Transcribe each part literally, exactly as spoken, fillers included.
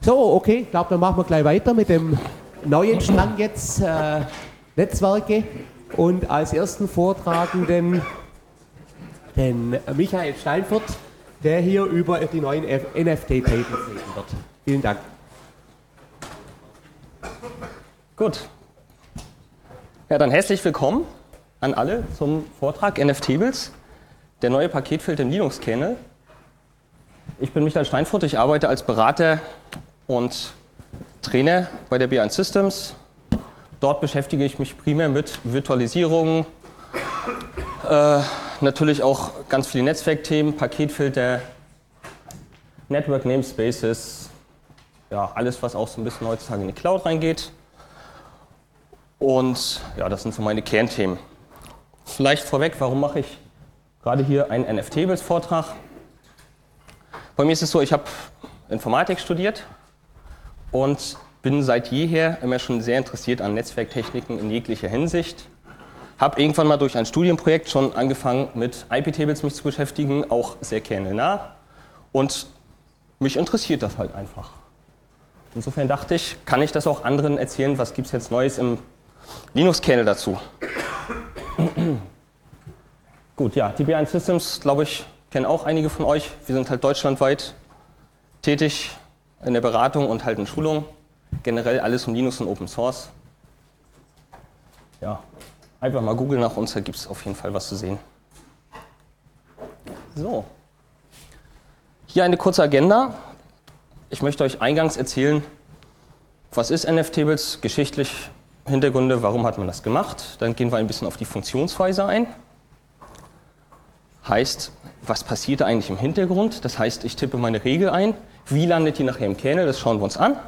So, okay, ich glaube, dann machen wir gleich weiter mit dem neuen Strang jetzt, äh, Netzwerke. Und als ersten Vortragenden den Michael Steinfurt, der hier über die neuen N F T-Tables reden wird. Vielen Dank. Gut. Ja, dann herzlich willkommen an alle zum Vortrag N F Tables, der neue Paketfilter im Linux-Kernel. Ich bin Michael Steinfurt, ich arbeite als Berater und Trainer bei der B eins Systems. Dort beschäftige ich mich primär mit Virtualisierung, äh, natürlich auch ganz viele Netzwerkthemen, Paketfilter, Network Namespaces, ja, alles, was auch so ein bisschen heutzutage in die Cloud reingeht. Und ja, das sind so meine Kernthemen. Vielleicht vorweg, warum mache ich gerade hier einen N F Tables-Vortrag? Bei mir ist es so, ich habe Informatik studiert und bin seit jeher immer schon sehr interessiert an Netzwerktechniken in jeglicher Hinsicht. Habe irgendwann mal durch ein Studienprojekt schon angefangen, mit I P-Tables mich zu beschäftigen, auch sehr kernelnah. Und mich interessiert das halt einfach. Insofern dachte ich, kann ich das auch anderen erzählen, was gibt es jetzt Neues im Linux-Kernel dazu. Gut, ja, die B eins Systems, glaube ich, kennen auch einige von euch. Wir sind halt deutschlandweit tätig in der Beratung und halt in Schulung. Generell alles um Linux und Open Source. Ja, einfach mal googeln nach uns, da gibt es auf jeden Fall was zu sehen. So, hier eine kurze Agenda. Ich möchte euch eingangs erzählen, was ist N F Tables, geschichtlich Hintergründe, warum hat man das gemacht. Dann gehen wir ein bisschen auf die Funktionsweise ein. Heißt, was passiert da eigentlich im Hintergrund? Das heißt, ich tippe meine Regel ein. Wie landet die nachher im Kernel? Das schauen wir uns an.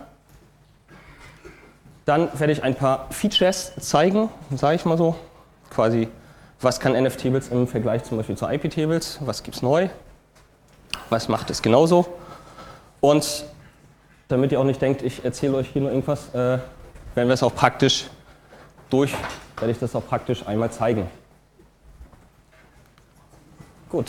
Dann werde ich ein paar Features zeigen, sage ich mal so. Quasi, was kann N F Tables im Vergleich zum Beispiel zu I P-Tables? Was gibt es neu? Was macht es genauso? Und damit ihr auch nicht denkt, ich erzähle euch hier nur irgendwas, äh, werden wir es auch praktisch durch, werde ich das auch praktisch einmal zeigen. Gut.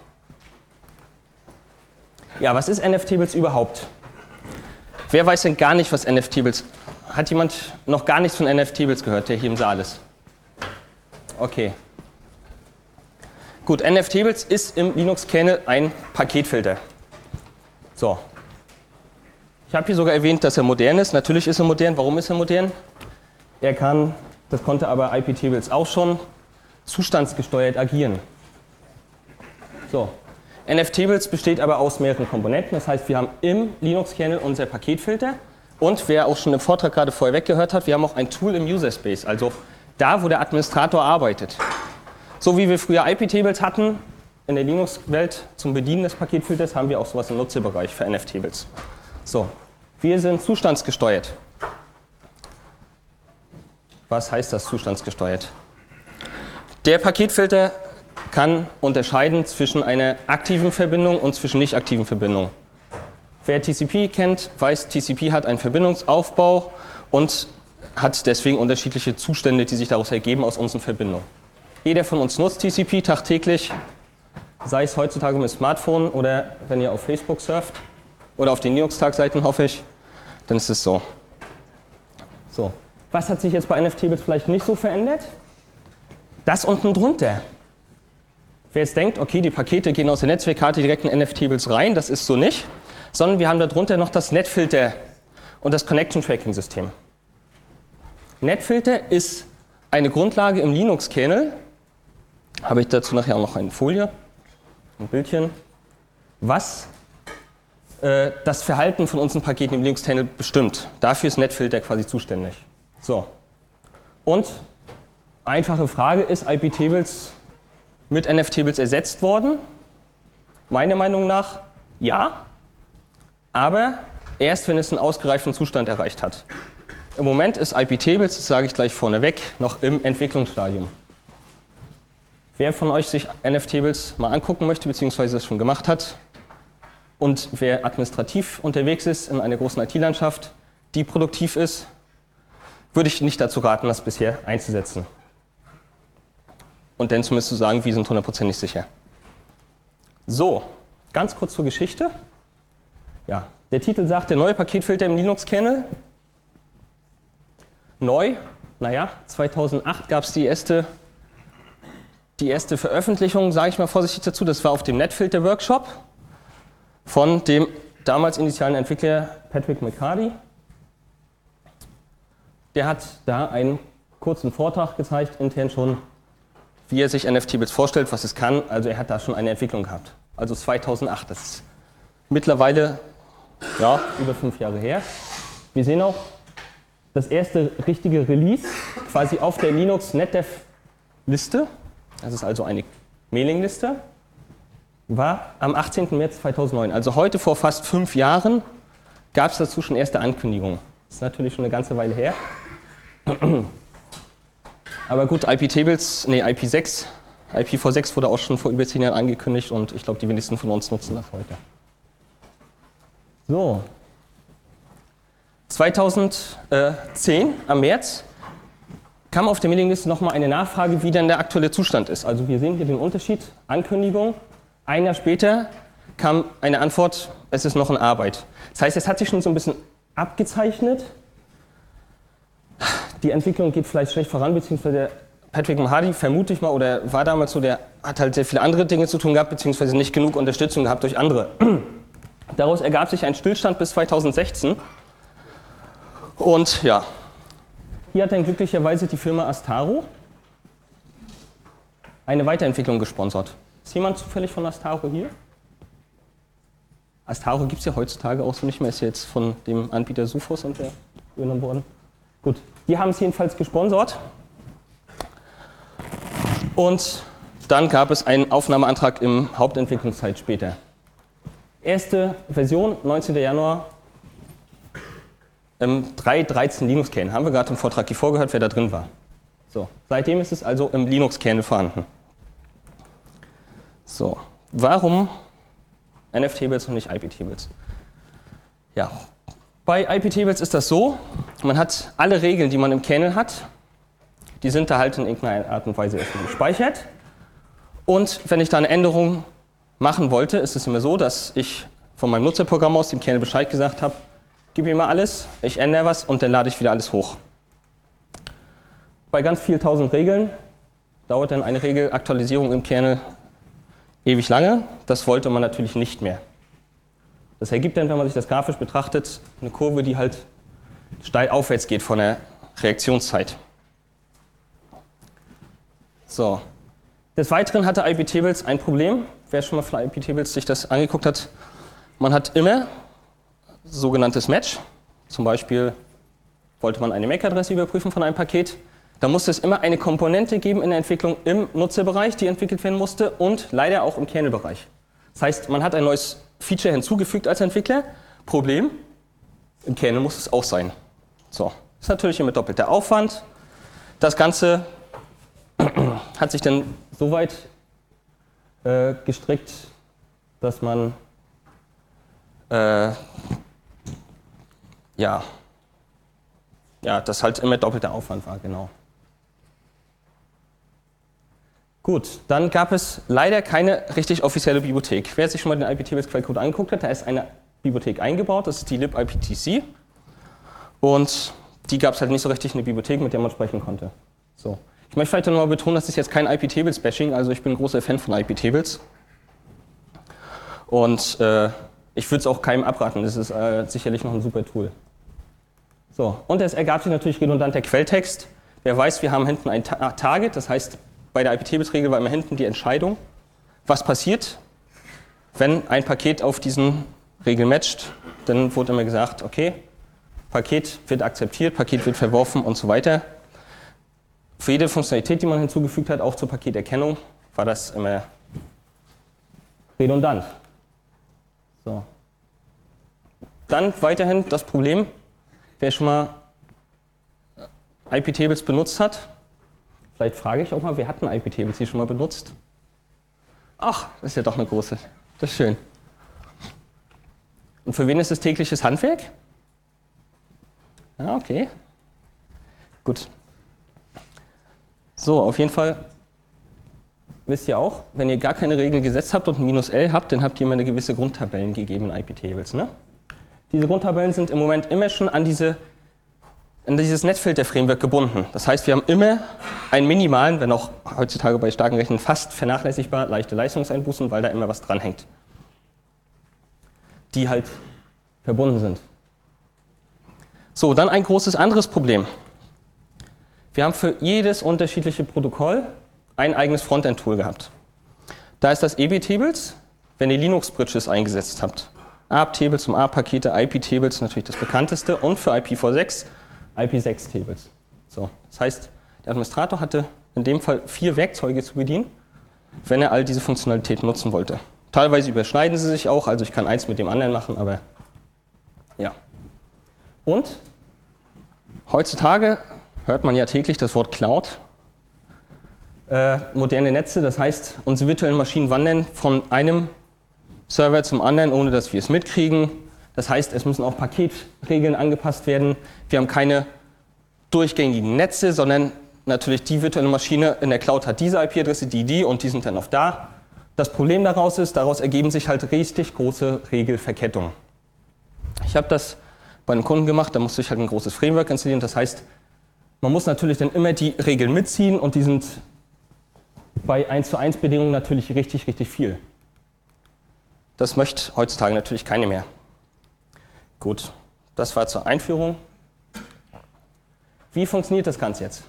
Ja, was ist N F Tables überhaupt? Wer weiß denn gar nicht, was N F Tables ist? Hat jemand noch gar nichts von N F Tables gehört, der hier im Saal ist? Okay. Gut, N F Tables ist im Linux-Kernel ein Paketfilter. So. Ich habe hier sogar erwähnt, dass er modern ist. Natürlich ist er modern. Warum ist er modern? Er kann, das konnte aber I P-Tables auch schon, zustandsgesteuert agieren. So. N F Tables besteht aber aus mehreren Komponenten. Das heißt, wir haben im Linux-Kernel unser Paketfilter. Und wer auch schon im Vortrag gerade vorher weggehört hat, wir haben auch ein Tool im User Space, also da, wo der Administrator arbeitet. So wie wir früher I P-Tables hatten in der Linux-Welt zum Bedienen des Paketfilters, haben wir auch sowas im Nutzerbereich für N F Tables. So, wir sind zustandsgesteuert. Was heißt das, zustandsgesteuert? Der Paketfilter kann unterscheiden zwischen einer aktiven Verbindung und zwischen nicht aktiven Verbindungen. Wer T C P kennt, weiß, T C P hat einen Verbindungsaufbau und hat deswegen unterschiedliche Zustände, die sich daraus ergeben aus unseren Verbindungen. Jeder von uns nutzt T C P tagtäglich, sei es heutzutage mit Smartphone oder wenn ihr auf Facebook surft oder auf den Linux-Tag-Seiten, hoffe ich, dann ist es so. So. Was hat sich jetzt bei N F Tables vielleicht nicht so verändert? Das unten drunter. Wer jetzt denkt, okay, die Pakete gehen aus der Netzwerkkarte direkt in N F Tables rein, das ist so nicht. Sondern wir haben darunter noch das Netfilter und das Connection Tracking System. Netfilter ist eine Grundlage im Linux-Kernel, habe ich dazu nachher auch noch eine Folie, ein Bildchen, was äh, das Verhalten von unseren Paketen im Linux-Kernel bestimmt. Dafür ist Netfilter quasi zuständig. So. Und einfache Frage, ist I P-Tables mit N F Tables ersetzt worden? Meiner Meinung nach ja. Aber erst, wenn es einen ausgereiften Zustand erreicht hat. Im Moment ist I P-Tables, das sage ich gleich vorneweg, noch im Entwicklungsstadium. Wer von euch sich N F Tables mal angucken möchte, beziehungsweise das schon gemacht hat, und wer administrativ unterwegs ist in einer großen I T-Landschaft, die produktiv ist, würde ich nicht dazu raten, das bisher einzusetzen. Und dann zumindest zu sagen, wir sind hundertprozentig sicher. So, ganz kurz zur Geschichte. Ja, Der Titel sagt, der neue Paketfilter im Linux-Kernel. Neu, naja, zweitausendacht gab es die erste, die erste Veröffentlichung, sage ich mal vorsichtig dazu, das war auf dem NetFilter-Workshop von dem damals initialen Entwickler Patrick McCarty. Der hat da einen kurzen Vortrag gezeigt, intern schon, wie er sich N F Tables vorstellt, was es kann. Also er hat da schon eine Entwicklung gehabt. Also zweitausendacht, das ist mittlerweile ja, über fünf Jahre her. Wir sehen auch das erste richtige Release quasi auf der Linux NetDev-Liste. Das ist also eine Mailingliste. War am achtzehnten März zweitausendneun. Also heute vor fast fünf Jahren gab es dazu schon erste Ankündigungen. Das ist natürlich schon eine ganze Weile her. Aber gut, I P Tables, nee, I P sechs, I P v sechs wurde auch schon vor über zehn Jahren angekündigt und ich glaube, die wenigsten von uns nutzen das heute. So. zweitausendzehn, am März, kam auf der Mailingliste nochmal eine Nachfrage, wie denn der aktuelle Zustand ist. Also wir sehen hier den Unterschied, Ankündigung. Ein Jahr später kam eine Antwort, es ist noch in Arbeit. Das heißt, es hat sich schon so ein bisschen abgezeichnet. Die Entwicklung geht vielleicht schlecht voran, beziehungsweise der Patrick McCarty, vermute ich mal, oder war damals so, der hat halt sehr viele andere Dinge zu tun gehabt, beziehungsweise nicht genug Unterstützung gehabt durch andere. Daraus ergab sich ein Stillstand bis zweitausendsechzehn. Und ja, hier hat dann glücklicherweise die Firma Astaro eine Weiterentwicklung gesponsert. Ist jemand zufällig von Astaro hier? Astaro gibt es ja heutzutage auch so nicht mehr, ist ja jetzt von dem Anbieter Sophos und der übernommen worden. Gut, die haben es jedenfalls gesponsert. Und dann gab es einen Aufnahmeantrag im Hauptentwicklungszeit später. Erste Version, neunzehnten Januar, ähm, drei Punkt dreizehn Linux-Kernel. Haben wir gerade im Vortrag hier vorgehört, wer da drin war. So, seitdem ist es also im Linux-Kernel vorhanden. So, warum N F Tables und nicht I P Tables? Ja, bei I P Tables ist das so, man hat alle Regeln, die man im Kernel hat, die sind da halt in irgendeiner Art und Weise erstmal gespeichert. Und wenn ich da eine Änderung machen wollte, ist es immer so, dass ich von meinem Nutzerprogramm aus dem Kernel Bescheid gesagt habe, gib mir mal alles, ich ändere was und dann lade ich wieder alles hoch. Bei ganz vielen tausend Regeln dauert dann eine Regelaktualisierung im Kernel ewig lange. Das wollte man natürlich nicht mehr. Das ergibt dann, wenn man sich das grafisch betrachtet, eine Kurve, die halt steil aufwärts geht von der Reaktionszeit. So. Des Weiteren hatte I P Tables ein Problem. Wer schon mal von I P Tables sich das angeguckt hat, man hat immer sogenanntes Match. Zum Beispiel wollte man eine M A C-Adresse überprüfen von einem Paket. Da musste es immer eine Komponente geben in der Entwicklung im Nutzerbereich, die entwickelt werden musste und leider auch im Kernelbereich. Das heißt, man hat ein neues Feature hinzugefügt als Entwickler. Problem, im Kernel muss es auch sein. So, das ist natürlich immer doppelter Aufwand. Das Ganze hat sich dann so weit äh, gestrickt, dass man äh, ja, ja, das halt immer doppelter Aufwand war, genau. Gut, dann gab es leider keine richtig offizielle Bibliothek. Wer sich schon mal den I P Tables Quellcode angeguckt hat, da ist eine Bibliothek eingebaut, das ist die libiptc. Und die gab es halt nicht so richtig eine Bibliothek, mit der man sprechen konnte. So. Ich möchte vielleicht nochmal betonen, das ist jetzt kein I P Tables Bashing, also ich bin ein großer Fan von I P Tables. Und äh, ich würde es auch keinem abraten, das ist äh, sicherlich noch ein super Tool. So, und es ergab sich natürlich redundant der Quelltext. Wer weiß, wir haben hinten ein Ta Target, das heißt, bei der I P Tables-Regel war immer hinten die Entscheidung, was passiert, wenn ein Paket auf diesen Regel matcht. Dann wurde immer gesagt, okay, Paket wird akzeptiert, Paket wird verworfen und so weiter. Für jede Funktionalität, die man hinzugefügt hat, auch zur Paketerkennung, war das immer redundant. So. Dann weiterhin das Problem, wer schon mal I P Tables benutzt hat. Vielleicht frage ich auch mal, wer hat denn I P Tables hier schon mal benutzt? Ach, das ist ja doch eine große. Das ist schön. Und für wen ist es tägliches Handwerk? Ah, okay. Gut. So, auf jeden Fall wisst ihr auch, wenn ihr gar keine Regel gesetzt habt und ein Minus L habt, dann habt ihr immer eine gewisse Grundtabellen gegeben in I P Tables. Ne? Diese Grundtabellen sind im Moment immer schon an, diese, an dieses Netzfilter-Framework gebunden. Das heißt, wir haben immer einen minimalen, wenn auch heutzutage bei starken Rechnern fast vernachlässigbar, leichte Leistungseinbußen, weil da immer was dranhängt, die halt verbunden sind. So, dann ein großes anderes Problem. Wir haben für jedes unterschiedliche Protokoll ein eigenes Frontend-Tool gehabt. Da ist das E B-Tables, wenn ihr Linux-Bridges eingesetzt habt. A R P-Tables zum A R P-Pakete, I P-Tables natürlich das bekannteste und für I P v sechs, I P sechs Tables. So, das heißt, der Administrator hatte in dem Fall vier Werkzeuge zu bedienen, wenn er all diese Funktionalitäten nutzen wollte. Teilweise überschneiden sie sich auch, also ich kann eins mit dem anderen machen, aber ja. Und heutzutage hört man ja täglich das Wort Cloud. Äh, moderne Netze, das heißt, unsere virtuellen Maschinen wandern von einem Server zum anderen, ohne dass wir es mitkriegen. Das heißt, es müssen auch Paketregeln angepasst werden. Wir haben keine durchgängigen Netze, sondern natürlich die virtuelle Maschine in der Cloud hat diese I P-Adresse, die, die und die sind dann auf da. Das Problem daraus ist, daraus ergeben sich halt richtig große Regelverkettungen. Ich habe das bei einem Kunden gemacht, da musste ich halt ein großes Framework installieren. Das heißt, man muss natürlich dann immer die Regeln mitziehen und die sind bei eins zu eins Bedingungen natürlich richtig, richtig viel. Das möchte heutzutage natürlich keine mehr. Gut, das war zur Einführung. Wie funktioniert das Ganze jetzt?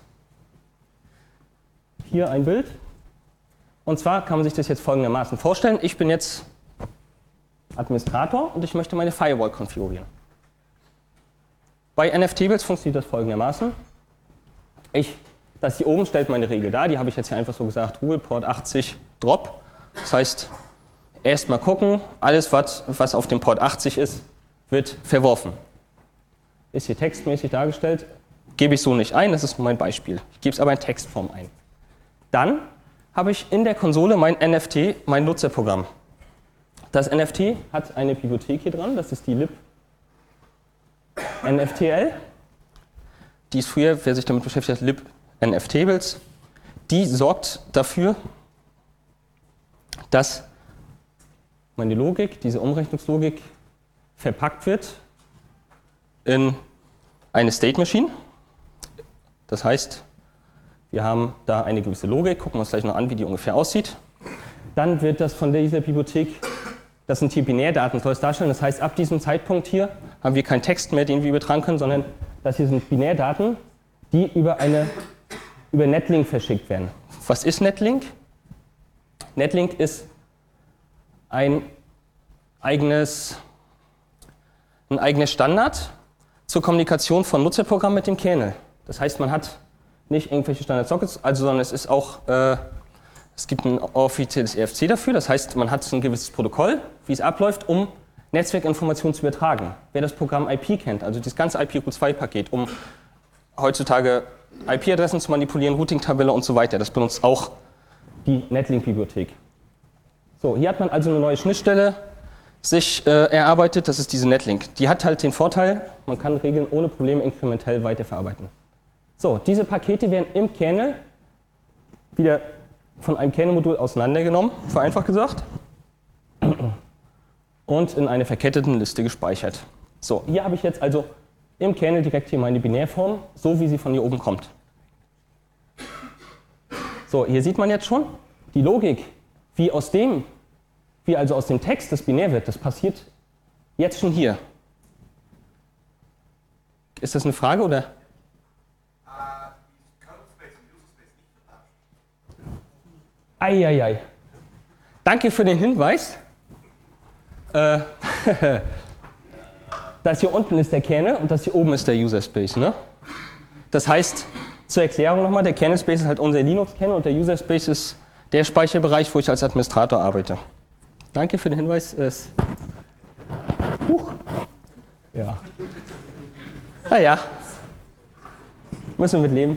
Hier ein Bild. Und zwar kann man sich das jetzt folgendermaßen vorstellen. Ich bin jetzt Administrator und ich möchte meine Firewall konfigurieren. Bei N F Tables funktioniert das folgendermaßen. Ich, das hier oben stellt meine Regel dar, die habe ich jetzt hier einfach so gesagt, Rule Port achtzig Drop. Das heißt, erst mal gucken, alles was, was auf dem Port achtzig ist, wird verworfen. Ist hier textmäßig dargestellt, gebe ich so nicht ein, das ist mein Beispiel. Ich gebe es aber in Textform ein. Dann habe ich in der Konsole mein N F T, mein Nutzerprogramm. Das N F T hat eine Bibliothek hier dran, das ist die lib N F T L. Die ist früher, wer sich damit beschäftigt hat, lib N F Tables. Die sorgt dafür, dass meine Logik, diese Umrechnungslogik, verpackt wird in eine State Machine. Das heißt, wir haben da eine gewisse Logik, gucken wir uns gleich noch an, wie die ungefähr aussieht. Dann wird das von dieser Bibliothek, das sind hier Binärdaten, soll es darstellen. Das heißt, ab diesem Zeitpunkt hier haben wir keinen Text mehr, den wir übertragen können, sondern das hier sind Binärdaten, die über, eine, über Netlink verschickt werden. Was ist Netlink? Netlink ist ein eigenes, ein eigenes Standard zur Kommunikation von Nutzerprogrammen mit dem Kernel. Das heißt, man hat nicht irgendwelche Standard-Sockets, also, sondern es ist auch, äh, es gibt ein offizielles E F C dafür, das heißt, man hat ein gewisses Protokoll, wie es abläuft, um Netzwerkinformationen zu übertragen. Wer das Programm I P kennt, also das ganze I P v zwei Paket, um heutzutage I P-Adressen zu manipulieren, Routing-Tabelle und so weiter, das benutzt auch die Netlink-Bibliothek. So, hier hat man also eine neue Schnittstelle sich äh, erarbeitet, das ist diese Netlink. Die hat halt den Vorteil, man kann Regeln ohne Probleme inkrementell weiterverarbeiten. So, diese Pakete werden im Kernel wieder von einem Kernelmodul auseinandergenommen, vereinfacht gesagt, und in eine verketteten Liste gespeichert. So, hier habe ich jetzt also im Kernel direkt hier meine Binärform, so wie sie von hier oben kommt. So, hier sieht man jetzt schon, die Logik, wie aus dem, wie also aus dem Text das binär wird, das passiert jetzt schon hier. Ist das eine Frage oder? Eieiei. Danke für den Hinweis. Äh, das hier unten ist der Kernel und das hier oben ist der User Space. Ne? Das heißt, zur Erklärung nochmal, der Kernel Space ist halt unser Linux-Kernel und der User Space ist der Speicherbereich, wo ich als Administrator arbeite. Danke für den Hinweis. Es Huch. Ja. Naja. Müssen wir mit leben.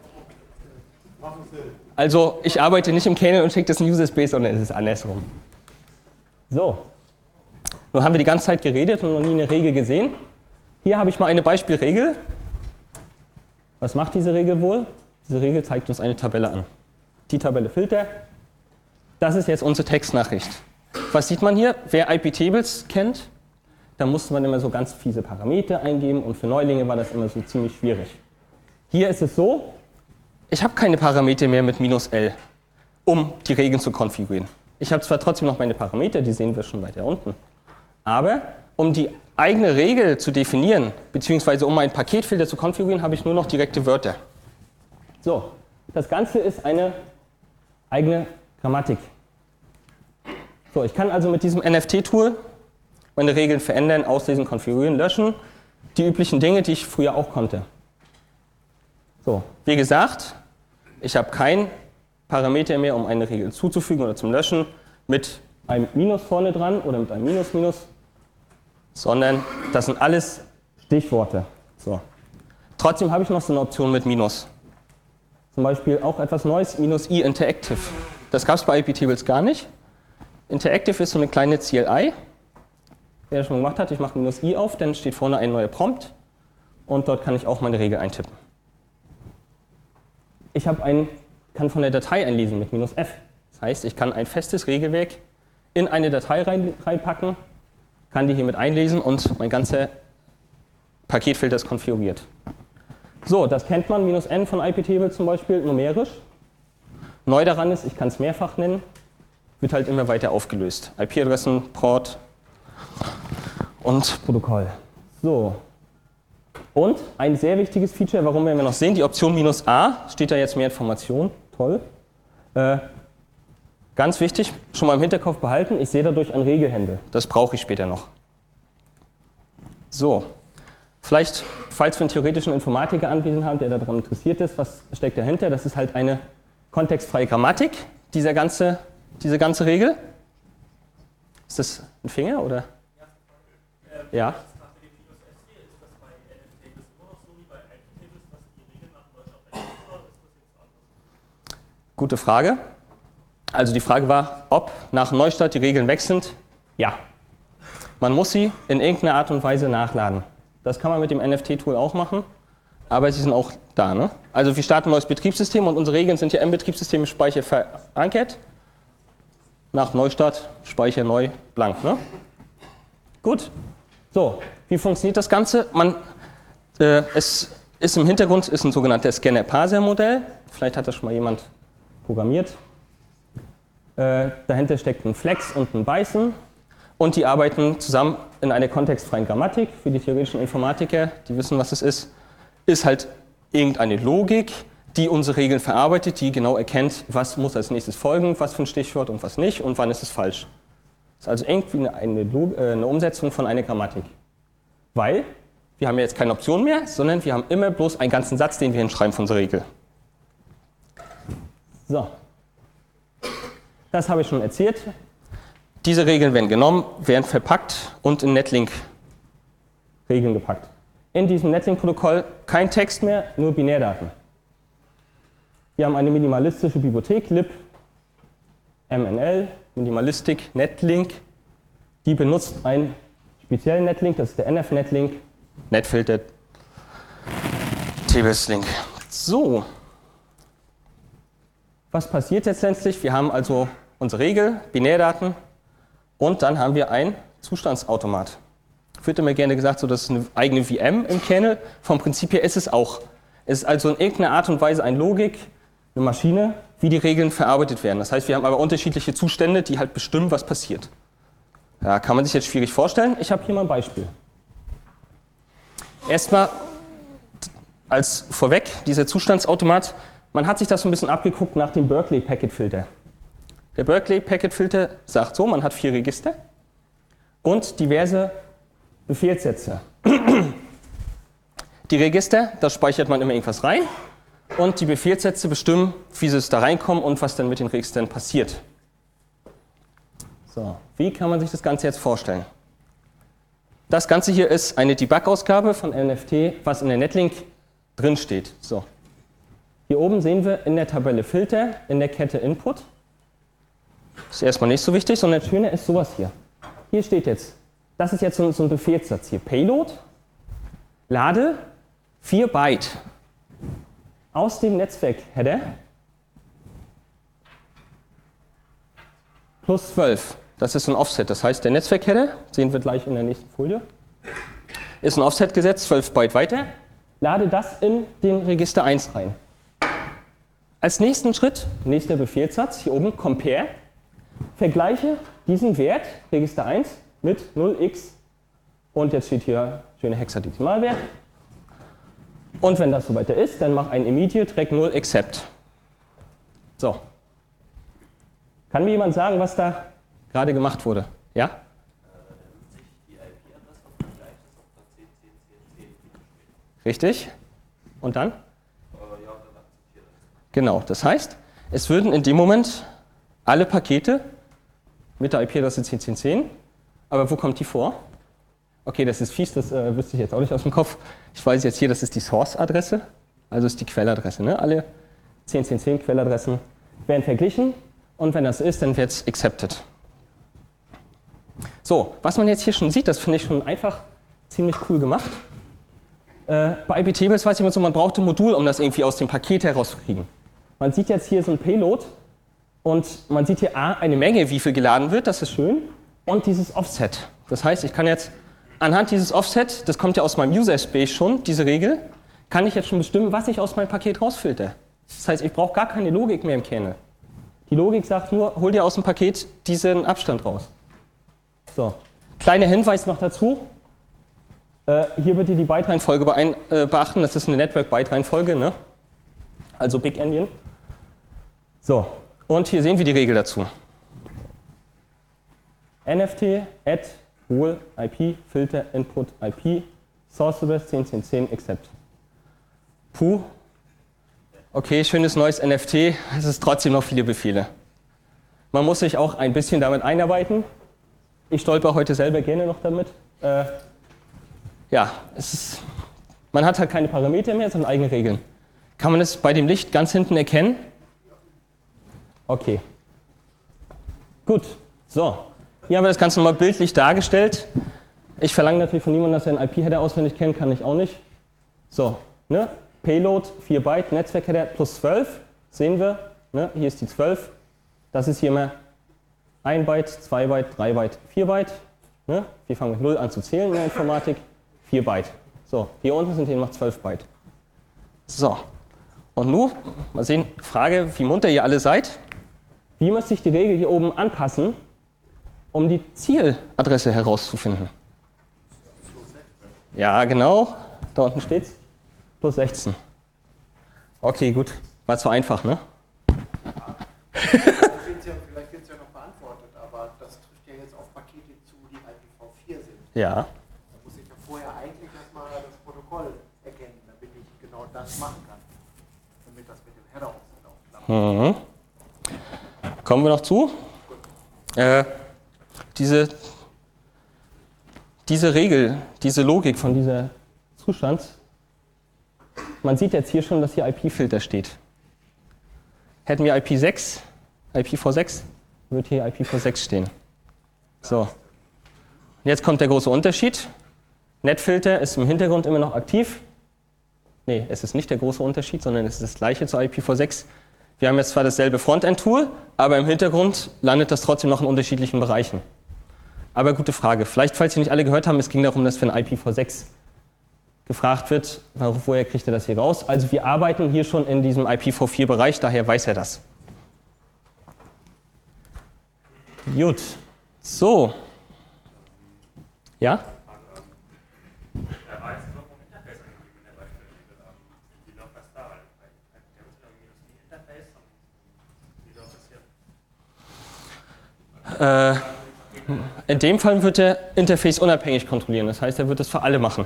Also, ich arbeite nicht im Kernel und schicke das in User Space, sondern es ist andersrum. So. Nun haben wir die ganze Zeit geredet und noch nie eine Regel gesehen. Hier habe ich mal eine Beispielregel. Was macht diese Regel wohl? Diese Regel zeigt uns eine Tabelle an. Die Tabelle Filter. Das ist jetzt unsere Textnachricht. Was sieht man hier? Wer I P-Tables kennt, da musste man immer so ganz fiese Parameter eingeben und für Neulinge war das immer so ziemlich schwierig. Hier ist es so, ich habe keine Parameter mehr mit minus L, um die Regeln zu konfigurieren. Ich habe zwar trotzdem noch meine Parameter, die sehen wir schon weiter unten, aber um die eigene Regel zu definieren, beziehungsweise um meinen Paketfilter zu konfigurieren, habe ich nur noch direkte Wörter. So, das Ganze ist eine eigene Grammatik. So, ich kann also mit diesem N F T-Tool meine Regeln verändern, auslesen, konfigurieren, löschen. Die üblichen Dinge, die ich früher auch konnte. So, wie gesagt, ich habe keinen Parameter mehr, um eine Regel zuzufügen oder zum Löschen mit einem Minus vorne dran oder mit einem Minus, Minus, sondern das sind alles Stichworte. So. Trotzdem habe ich noch so eine Option mit Minus. Zum Beispiel auch etwas Neues, minus i Interactive. Das gab es bei iptables gar nicht. Interactive ist so eine kleine C L I. Wer das schon gemacht hat, ich mache minus i auf, dann steht vorne ein neuer Prompt und dort kann ich auch meine Regel eintippen. Ich habe ein, kann von der Datei einlesen mit minus f. Das heißt, ich kann ein festes Regelwerk in eine Datei rein, reinpacken, kann die hier mit einlesen und mein ganzer Paketfilter ist konfiguriert. So, das kennt man, minus n von iptable zum Beispiel, numerisch. Neu daran ist, ich kann es mehrfach nennen, wird halt immer weiter aufgelöst. I P-Adressen, Port und Protokoll. So. Und ein sehr wichtiges Feature, warum werden wir noch sehen, die Option minus a, steht da jetzt mehr Information, toll. Äh, ganz wichtig, schon mal im Hinterkopf behalten, ich sehe dadurch ein Regelhändel. Das brauche ich später noch. So. Vielleicht, falls wir einen theoretischen Informatiker anwesend haben, der daran interessiert ist, was steckt dahinter? Das ist halt eine kontextfreie Grammatik, dieser ganze, diese ganze Regel. Ist das ein Finger oder? Ja. Gute Frage. Also die Frage war, ob nach Neustart die Regeln weg sind. Ja. Man muss sie in irgendeiner Art und Weise nachladen. Das kann man mit dem N F T-Tool auch machen, aber sie sind auch da. Ne? Also wir starten ein neues Betriebssystem und unsere Regeln sind ja im Betriebssystem im Speicher verankert. Nach Neustart, Speicher neu, blank. Ne? Gut. So, wie funktioniert das Ganze? Man, äh, es ist im Hintergrund ist ein sogenanntes Scanner-Parser-Modell. Vielleicht hat das schon mal jemand programmiert. Äh, dahinter steckt ein Flex und ein Bison. Und die arbeiten zusammen in einer kontextfreien Grammatik. Für die theoretischen Informatiker, die wissen, was es ist, ist halt irgendeine Logik, die unsere Regeln verarbeitet, die genau erkennt, was muss als nächstes folgen, was für ein Stichwort und was nicht und wann ist es falsch. Das ist also irgendwie eine, eine, eine Umsetzung von einer Grammatik. Weil wir haben ja jetzt keine Option mehr, sondern wir haben immer bloß einen ganzen Satz, den wir hinschreiben von unserer Regel. So. Das habe ich schon erzählt. Diese Regeln werden genommen, werden verpackt und in Netlink-Regeln gepackt. In diesem Netlink-Protokoll kein Text mehr, nur Binärdaten. Wir haben eine minimalistische Bibliothek, lib, M N L, Minimalistik, Netlink. Die benutzt einen speziellen Netlink, das ist der N F-Netlink, Netfilter, Tables-Link. So. Was passiert jetzt letztlich? Wir haben also unsere Regel, Binärdaten. Und dann haben wir ein Zustandsautomat. Wird immer gerne gesagt, so, das ist eine eigene V M im Kernel. Vom Prinzip her ist es auch. Es ist also in irgendeiner Art und Weise eine Logik, eine Maschine, wie die Regeln verarbeitet werden. Das heißt, wir haben aber unterschiedliche Zustände, die halt bestimmen, was passiert. Ja, kann man sich jetzt schwierig vorstellen. Ich habe hier mal ein Beispiel. Erstmal als vorweg, dieser Zustandsautomat, man hat sich das so ein bisschen abgeguckt nach dem Berkeley Packet Filter. Der Berkeley Packet Filter sagt so, man hat vier Register und diverse Befehlssätze. Die Register, da speichert man immer irgendwas rein und die Befehlssätze bestimmen, wie sie es da reinkommen und was dann mit den Registern passiert. So, wie kann man sich das Ganze jetzt vorstellen? Das Ganze hier ist eine Debug-Ausgabe von N F T, was in der Netlink drin steht. So. Hier oben sehen wir in der Tabelle Filter, in der Kette Input. Ist erstmal nicht so wichtig, sondern schöner ist sowas hier. Hier steht jetzt, das ist jetzt so, so ein Befehlssatz hier. Payload, lade vier Byte aus dem Netzwerk-Header plus zwölf. Das ist ein Offset. Das heißt, der Netzwerkheader, sehen wir gleich in der nächsten Folie, ist ein Offset gesetzt, zwölf Byte weiter. Lade das in den Register eins rein. Als nächsten Schritt, nächster Befehlssatz, hier oben, compare, vergleiche diesen Wert, Register eins, mit null x und jetzt steht hier schöner Hexadezimalwert. Und wenn das so weiter ist, dann mach ein immediate rec null accept. So. Kann mir jemand sagen, was da gerade gemacht wurde? Ja? Richtig. Und dann? Genau, das heißt, es würden in dem Moment alle Pakete mit der I P-Adresse zehn zehn zehn, aber wo kommt die vor? Okay, das ist fies, das äh, wüsste ich jetzt auch nicht aus dem Kopf. Ich weiß jetzt hier, das ist die Source-Adresse, also ist die Quelladresse. Ne? Alle zehn zehn zehn Quelladressen werden verglichen und wenn das ist, dann wird es accepted. So, was man jetzt hier schon sieht, das finde ich schon einfach ziemlich cool gemacht. Äh, bei I P-Tables weiß ich immer so, man braucht ein Modul, um das irgendwie aus dem Paket herauszukriegen. Man sieht jetzt hier so ein Payload und man sieht hier A, eine Menge, wie viel geladen wird, das ist schön, und dieses Offset. Das heißt, ich kann jetzt anhand dieses Offset, das kommt ja aus meinem User Space schon, diese Regel, kann ich jetzt schon bestimmen, was ich aus meinem Paket rausfilter. Das heißt, ich brauche gar keine Logik mehr im Kernel. Die Logik sagt nur, hol dir aus dem Paket diesen Abstand raus. So, kleiner Hinweis noch dazu. Äh, hier bitte die Byte-Reihenfolge beein, äh, beachten, das ist eine Network-Byte-Reihenfolge, ne? Also Big Endian. So, und hier sehen wir die Regel dazu. N F T add hol I P filter input I P source address zehn zehn zehn accept. Puh. Okay, schönes neues N F T, es ist trotzdem noch viele Befehle. Man muss sich auch ein bisschen damit einarbeiten. Ich stolper heute selber gerne noch damit. Äh, ja, es ist, man hat halt keine Parameter mehr, sondern eigene Regeln. Kann man es bei dem Licht ganz hinten erkennen? Okay. Gut, so. Hier haben wir das Ganze nochmal bildlich dargestellt. Ich verlange natürlich von niemandem, dass er einen I P-Header auswendig kennt, kann ich auch nicht. So, ne? Payload vier Byte, Netzwerkheader plus zwölf, sehen wir. Ne? Hier ist die zwölf. Das ist hier immer ein Byte, zwei Byte, drei Byte, vier Byte. Ne? Wir fangen mit null an zu zählen in der Informatik. vier Byte. So, hier unten sind hier noch zwölf Byte. So, und nun, mal sehen, Frage, wie munter ihr alle seid. Wie muss ich die Regel hier oben anpassen, um die Zieladresse herauszufinden? Ja, genau, da unten steht's. Plus sechzehn. Okay, gut. War zu einfach, ne? Vielleicht wird es ja noch beantwortet, aber das trifft ja jetzt auf Pakete zu, die I P v vier sind. Ja. Da muss ich ja vorher eigentlich erstmal das Protokoll erkennen, damit ich genau das machen kann. Damit das mit dem Header auch klappt. Mhm. Kommen wir noch zu? Äh, diese, diese Regel, diese Logik von dieser Zustand. Man sieht jetzt hier schon, dass hier I P-Filter steht. Hätten wir I P sechs, I P v sechs, würde hier I P v sechs stehen. So. Jetzt kommt der große Unterschied. Netfilter ist im Hintergrund immer noch aktiv. Nee, es ist nicht der große Unterschied, sondern es ist das gleiche zu I P v sechs. Wir haben jetzt zwar dasselbe Frontend-Tool, aber im Hintergrund landet das trotzdem noch in unterschiedlichen Bereichen. Aber gute Frage. Vielleicht, falls Sie nicht alle gehört haben, es ging darum, dass wenn I P v sechs gefragt wird, woher kriegt er das hier raus? Also wir arbeiten hier schon in diesem I P v vier Bereich, daher weiß er das. Gut, so. Ja? Äh, in dem Fall wird er Interface unabhängig kontrollieren, das heißt, er wird das für alle machen.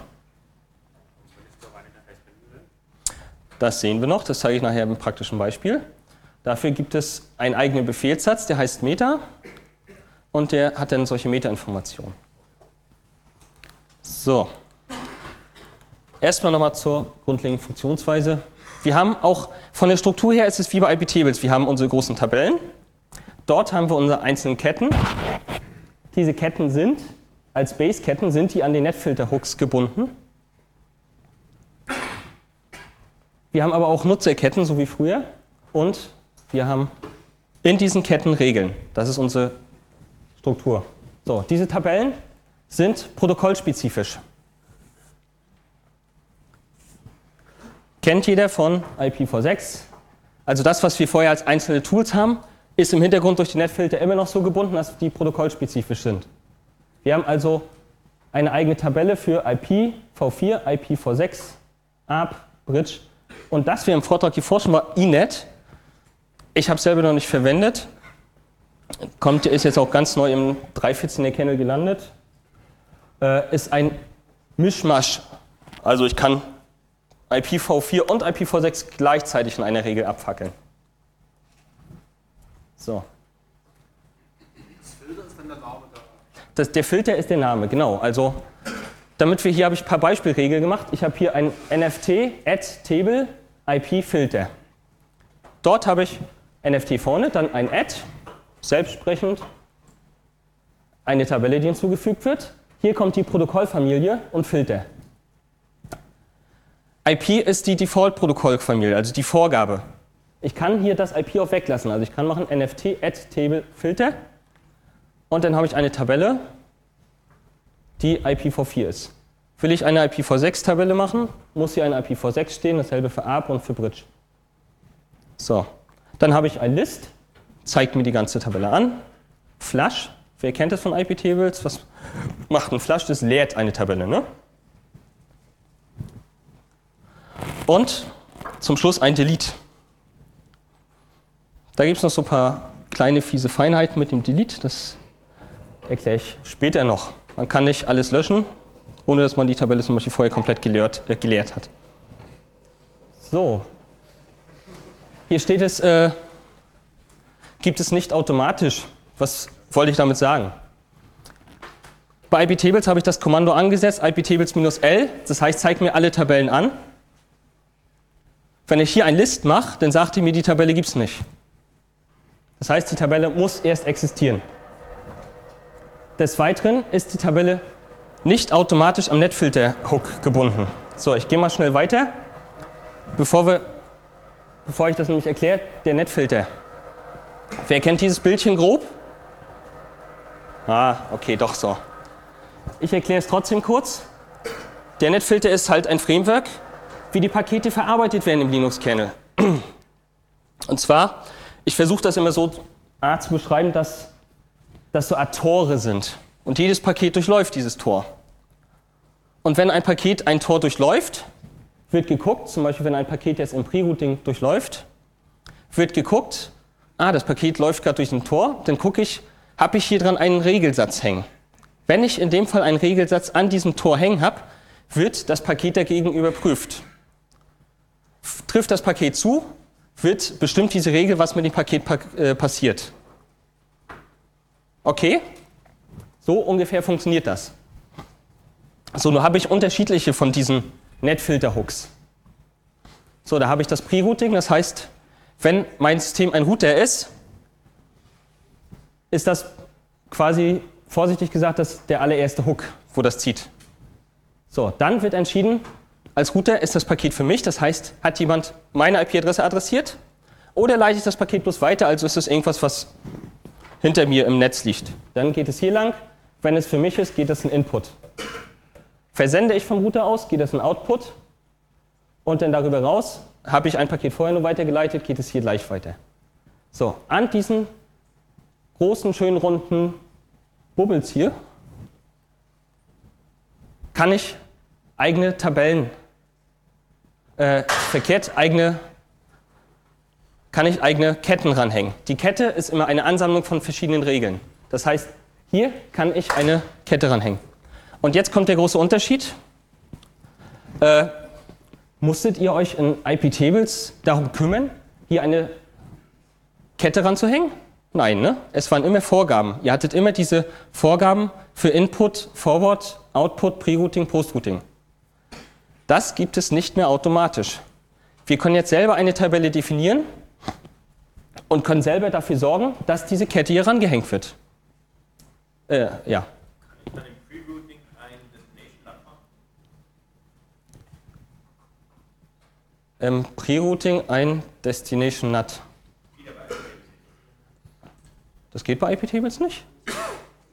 Das sehen wir noch, das zeige ich nachher im praktischen Beispiel. Dafür gibt es einen eigenen Befehlssatz, der heißt Meta und der hat dann solche Meta-Informationen. So, erstmal nochmal zur grundlegenden Funktionsweise. Wir haben auch, von der Struktur her ist es wie bei I P-Tables, wir haben unsere großen Tabellen. Dort haben wir unsere einzelnen Ketten. Diese Ketten sind, als Base-Ketten sind die an den Netfilter-Hooks gebunden. Wir haben aber auch Nutzerketten, so wie früher, und wir haben in diesen Ketten Regeln. Das ist unsere Struktur. So, diese Tabellen sind protokollspezifisch. Kennt jeder von I P v sechs. Also das, was wir vorher als einzelne Tools haben, ist im Hintergrund durch die Netfilter immer noch so gebunden, dass die protokollspezifisch sind. Wir haben also eine eigene Tabelle für I P v vier, I P v sechs, A R P, Bridge. Und das wir im Vortrag hier forschen war I net. Ich habe es selber noch nicht verwendet. Kommt, ist jetzt auch ganz neu im drei Punkt vierzehn Kernel gelandet. Äh, ist ein Mischmasch. Also ich kann I P v vier und I P v sechs gleichzeitig in einer Regel abfackeln. So. Das Filter ist dann der Name da. Das, der Filter ist der Name, genau. Also, damit wir hier habe ich ein paar Beispielregeln gemacht. Ich habe hier ein N F T add table I P filter. Dort habe ich N F T vorne, dann ein add, selbstsprechend, eine Tabelle, die hinzugefügt wird. Hier kommt die Protokollfamilie und Filter. I P ist die Default-Protokollfamilie, also die Vorgabe. Ich kann hier das I P auch weglassen. Also ich kann machen N F T add table filter und dann habe ich eine Tabelle, die I P v vier ist. Will ich eine I P v sechs Tabelle machen, muss hier eine I P v sechs stehen, dasselbe für A R P und für Bridge. So, dann habe ich ein List, zeigt mir die ganze Tabelle an. Flush, wer kennt das von I P-Tables? Was macht ein Flush? Das leert eine Tabelle, ne? Und zum Schluss ein Delete. Da gibt es noch so ein paar kleine fiese Feinheiten mit dem Delete, das erkläre ich später noch. Man kann nicht alles löschen, ohne dass man die Tabelle zum Beispiel vorher komplett geleert, äh, geleert hat. So, hier steht es, äh, gibt es nicht automatisch. Was wollte ich damit sagen? Bei I P-Tables habe ich das Kommando angesetzt, I P-Tables-L, das heißt, zeigt mir alle Tabellen an. Wenn ich hier ein List mache, dann sagt ihr mir, die Tabelle gibt es nicht. Das heißt, die Tabelle muss erst existieren. Des Weiteren ist die Tabelle nicht automatisch am Netfilter-Hook gebunden. So, ich gehe mal schnell weiter, bevor, wir, bevor ich das nämlich erkläre, der Netfilter. Wer kennt dieses Bildchen grob? Ah, okay, doch so. Ich erkläre es trotzdem kurz. Der Netfilter ist halt ein Framework, wie die Pakete verarbeitet werden im Linux-Kernel. Und zwar, ich versuche das immer so ah, zu beschreiben, dass das so Art Tore sind. Und jedes Paket durchläuft dieses Tor. Und wenn ein Paket ein Tor durchläuft, wird geguckt, zum Beispiel wenn ein Paket jetzt im Pre-Routing durchläuft, wird geguckt, ah, das Paket läuft gerade durch ein Tor, dann gucke ich, habe ich hier dran einen Regelsatz hängen. Wenn ich in dem Fall einen Regelsatz an diesem Tor hängen habe, wird das Paket dagegen überprüft. Trifft das Paket zu, wird bestimmt diese Regel, was mit dem Paket pa äh, passiert. Okay? So ungefähr funktioniert das. So, nun habe ich unterschiedliche von diesen Netfilter-Hooks. So, da habe ich das Pre-Routing, das heißt, wenn mein System ein Router ist, ist das quasi, vorsichtig gesagt, das der allererste Hook, wo das zieht. So, dann wird entschieden, als Router ist das Paket für mich, das heißt, hat jemand meine I P-Adresse adressiert oder leite ich das Paket bloß weiter, also ist es irgendwas, was hinter mir im Netz liegt. Dann geht es hier lang, wenn es für mich ist, geht es in Input. Versende ich vom Router aus, geht es in Output und dann darüber raus, habe ich ein Paket vorher nur weitergeleitet, geht es hier gleich weiter. So, an diesen großen, schönen, runden Bubbles hier kann ich eigene Tabellen, äh, verkehrt, eigene, kann ich eigene Ketten ranhängen. Die Kette ist immer eine Ansammlung von verschiedenen Regeln. Das heißt, hier kann ich eine Kette ranhängen. Und jetzt kommt der große Unterschied. Äh, musstet ihr euch in I P-Tables darum kümmern, hier eine Kette ranzuhängen? Nein, ne? Es waren immer Vorgaben. Ihr hattet immer diese Vorgaben für Input, Forward, Output, Pre-Routing, Post-Routing. Das gibt es nicht mehr automatisch. Wir können jetzt selber eine Tabelle definieren und können selber dafür sorgen, dass diese Kette hier rangehängt wird. Äh, ja. Kann ich dann im Pre-Routing ein Destination-N A T machen? Im Pre-Routing ein Destination-N A T. Das geht bei I P-Tables nicht?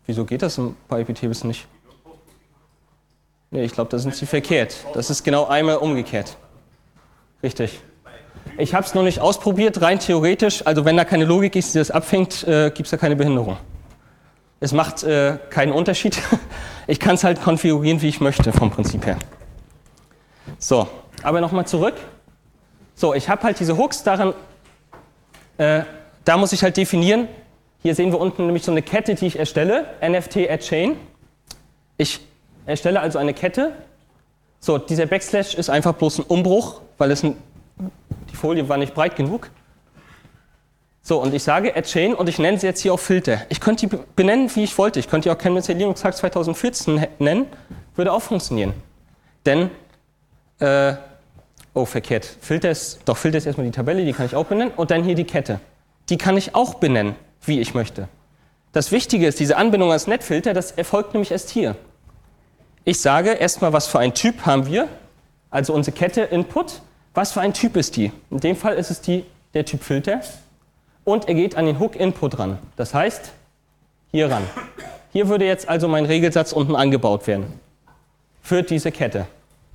Wieso geht das bei I P Tables nicht? Nee, ich glaube, da sind sie verkehrt. Das ist genau einmal umgekehrt. Richtig. Ich habe es noch nicht ausprobiert, rein theoretisch. Also wenn da keine Logik ist, die das abfängt, äh, gibt es da keine Behinderung. Es macht äh, keinen Unterschied. Ich kann es halt konfigurieren, wie ich möchte, vom Prinzip her. So, aber nochmal zurück. So, ich habe halt diese Hooks, daran, äh, da muss ich halt definieren. Hier sehen wir unten nämlich so eine Kette, die ich erstelle, N F T add chain. Ich erstelle also eine Kette. So, dieser Backslash ist einfach bloß ein Umbruch, weil es ein, die Folie war nicht breit genug. So, und ich sage add chain und ich nenne sie jetzt hier auch Filter. Ich könnte die benennen, wie ich wollte. Ich könnte die auch Chemnitzer Linux Tag zweitausendvierzehn nennen, würde auch funktionieren. Denn, äh, oh, verkehrt. Filter ist, doch, Filter ist erstmal die Tabelle, die kann ich auch benennen. Und dann hier die Kette. Die kann ich auch benennen, wie ich möchte. Das Wichtige ist, diese Anbindung als Netfilter, das erfolgt nämlich erst hier. Ich sage erstmal, was für einen Typ haben wir, also unsere Kette Input, was für ein Typ ist die? In dem Fall ist es die, der Typ Filter und er geht an den Hook Input ran. Das heißt, hier ran. Hier würde jetzt also mein Regelsatz unten angebaut werden für diese Kette.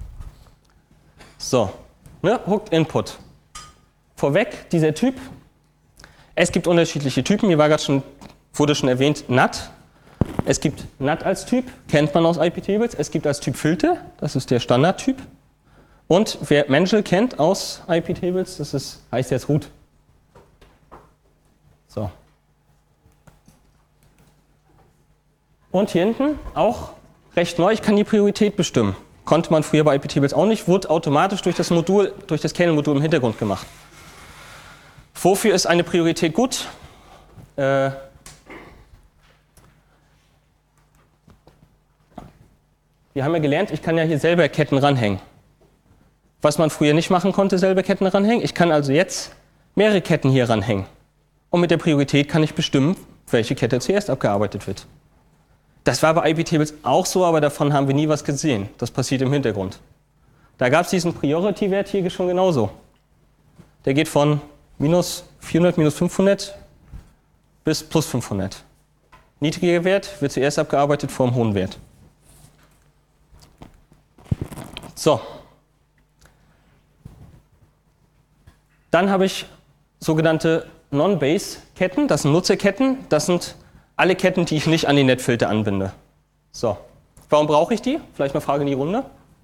So, ne? Hooked Input. Vorweg, dieser Typ, es gibt unterschiedliche Typen, hier war gerade schon, wurde schon erwähnt, N A T. Es gibt N A T als Typ, kennt man aus I P Tables. Es gibt als Typ Filter, das ist der Standardtyp. Und wer Mangel kennt aus I P Tables, das ist, heißt jetzt Root. So. Und hier hinten auch recht neu, ich kann die Priorität bestimmen. Konnte man früher bei I P Tables auch nicht, wurde automatisch durch das Modul, durch das Kernel-Modul im Hintergrund gemacht. Wofür ist eine Priorität gut? Äh, Wir haben ja gelernt, ich kann ja hier selber Ketten ranhängen. Was man früher nicht machen konnte, selber Ketten ranhängen. Ich kann also jetzt mehrere Ketten hier ranhängen. Und mit der Priorität kann ich bestimmen, welche Kette zuerst abgearbeitet wird. Das war bei I P Tables auch so, aber davon haben wir nie was gesehen. Das passiert im Hintergrund. Da gab es diesen Priority-Wert hier schon genauso. Der geht von minus vierhundert, minus fünfhundert bis plus fünfhundert. Niedriger Wert wird zuerst abgearbeitet vor dem hohen Wert. So. Dann habe ich sogenannte Non-Base-Ketten, das sind Nutzerketten, das sind alle Ketten, die ich nicht an den Netfilter anbinde. So. Warum brauche ich die? Vielleicht mal Frage in die Runde.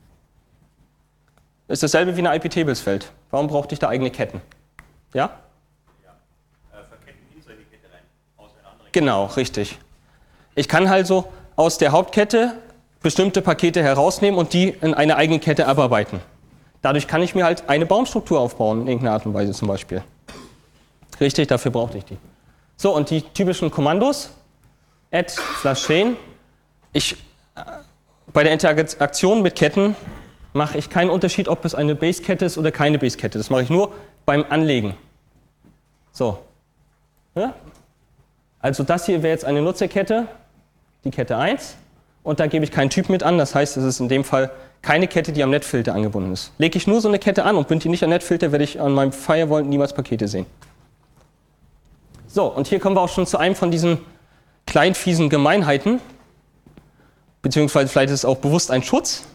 Ist dasselbe wie eine I P Tables-Feld. Warum brauchte ich da eigene Ketten? Ja? Ja, äh, verketten inside die Kette rein, aus einer anderen Kette. Genau, richtig. Ich kann also aus der Hauptkette bestimmte Pakete herausnehmen und die in eine eigene Kette abarbeiten. Dadurch kann ich mir halt eine Baumstruktur aufbauen, in irgendeiner Art und Weise zum Beispiel. Richtig, dafür brauchte ich die. So, und die typischen Kommandos, add slash chain. Ich, bei der Interaktion mit Ketten mache ich keinen Unterschied, ob es eine Base-Kette ist oder keine Base-Kette. Das mache ich nur beim Anlegen. So. Ja? Also das hier wäre jetzt eine Nutzerkette, die Kette eins. Und da gebe ich keinen Typ mit an, das heißt, es ist in dem Fall keine Kette, die am Netfilter angebunden ist. Lege ich nur so eine Kette an und binde die nicht an Netfilter, werde ich an meinem Firewall niemals Pakete sehen. So, und hier kommen wir auch schon zu einem von diesen kleinen fiesen Gemeinheiten, beziehungsweise vielleicht ist es auch bewusst ein Schutz.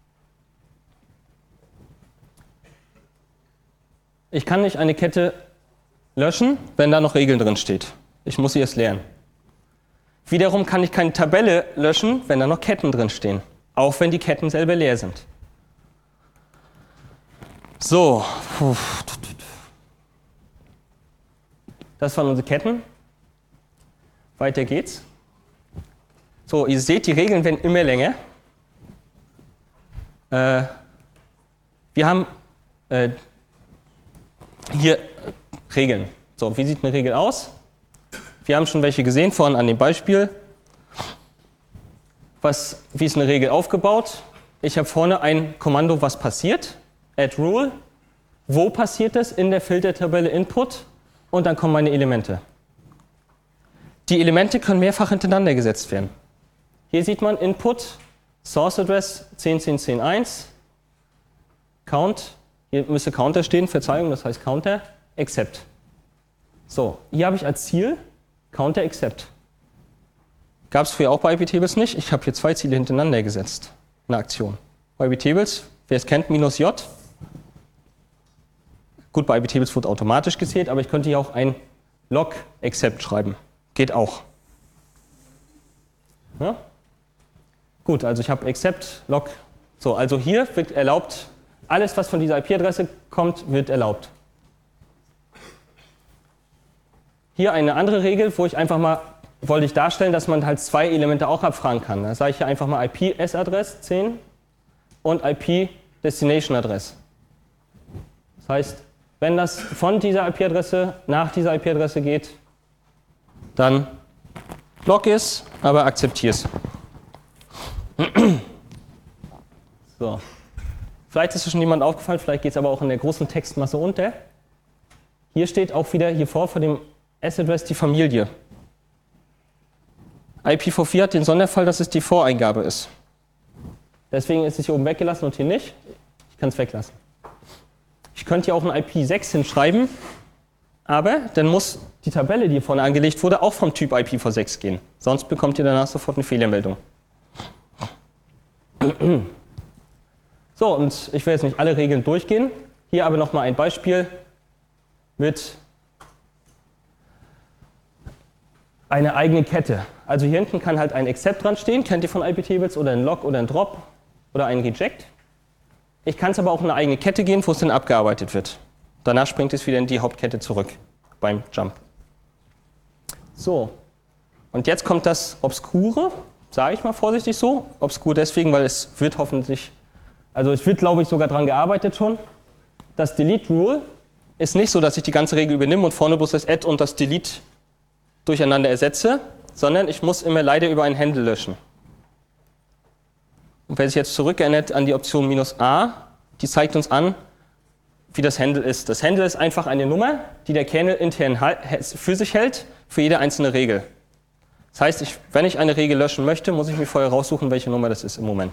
Ich kann nicht eine Kette löschen, wenn da noch Regeln drin steht. Ich muss sie erst lernen. Wiederum kann ich keine Tabelle löschen, wenn da noch Ketten drin stehen, auch wenn die Ketten selber leer sind. So, das waren unsere Ketten. Weiter geht's. So, ihr seht, die Regeln werden immer länger. Äh, wir haben äh, hier Regeln. So, wie sieht eine Regel aus? Wir haben schon welche gesehen, vorhin an dem Beispiel. Was, wie ist eine Regel aufgebaut? Ich habe vorne ein Kommando, was passiert, add rule. Wo passiert das? In der Filtertabelle Input und dann kommen meine Elemente. Die Elemente können mehrfach hintereinander gesetzt werden. Hier sieht man Input, Source Address zehn zehn zehn eins, Count, hier müsste Counter stehen, Verzeihung, das heißt Counter, Accept. So, hier habe ich als Ziel Counter Accept. Gab es früher auch bei I P-Tables nicht. Ich habe hier zwei Ziele hintereinander gesetzt. Eine Aktion. Bei I P-Tables, wer es kennt, minus J. Gut, bei I P-Tables wird automatisch gezählt, aber ich könnte hier auch ein log-except schreiben. Geht auch. Ja? Gut, also ich habe except log. So, also hier wird erlaubt, alles, was von dieser I P-Adresse kommt, wird erlaubt. Hier eine andere Regel, wo ich einfach mal, wollte ich darstellen, dass man halt zwei Elemente auch abfragen kann. Da sage ich hier einfach mal I P-S-Adress zehn und I P-Destination-Adress. Das heißt, wenn das von dieser I P-Adresse nach dieser I P-Adresse geht, dann log es, aber akzeptiere es. So. Vielleicht ist es schon jemand aufgefallen, vielleicht geht es aber auch in der großen Textmasse unter. Hier steht auch wieder hier vor, vor dem S-Address die Familie. I P v vier hat den Sonderfall, dass es die Voreingabe ist. Deswegen ist es hier oben weggelassen und hier nicht. Ich kann es weglassen. Ich könnte hier auch ein I P sechs hinschreiben, aber dann muss die Tabelle, die hier vorne angelegt wurde, auch vom Typ I P v sechs gehen. Sonst bekommt ihr danach sofort eine Fehlermeldung. So, und ich will jetzt nicht alle Regeln durchgehen. Hier aber nochmal ein Beispiel mit einer eigenen Kette. Also hier hinten kann halt ein Except dran stehen, kennt ihr von I P-Tables, oder ein Log oder ein Drop oder ein Reject. Ich kann es aber auch in eine eigene Kette gehen, wo es dann abgearbeitet wird. Danach springt es wieder in die Hauptkette zurück beim Jump. So, und jetzt kommt das Obskure, sage ich mal vorsichtig so. Obskur deswegen, weil es wird hoffentlich, also es wird glaube ich sogar dran gearbeitet schon. Das Delete Rule ist nicht so, dass ich die ganze Regel übernehme und vorne bloß das Add und das Delete durcheinander ersetze, sondern ich muss immer leider über ein Handle löschen. Und wer sich jetzt zurückerinnert an die Option minus A, die zeigt uns an, wie das Handle ist. Das Handle ist einfach eine Nummer, die der Kernel intern für sich hält, für jede einzelne Regel. Das heißt, ich, wenn ich eine Regel löschen möchte, muss ich mir vorher raussuchen, welche Nummer das ist im Moment.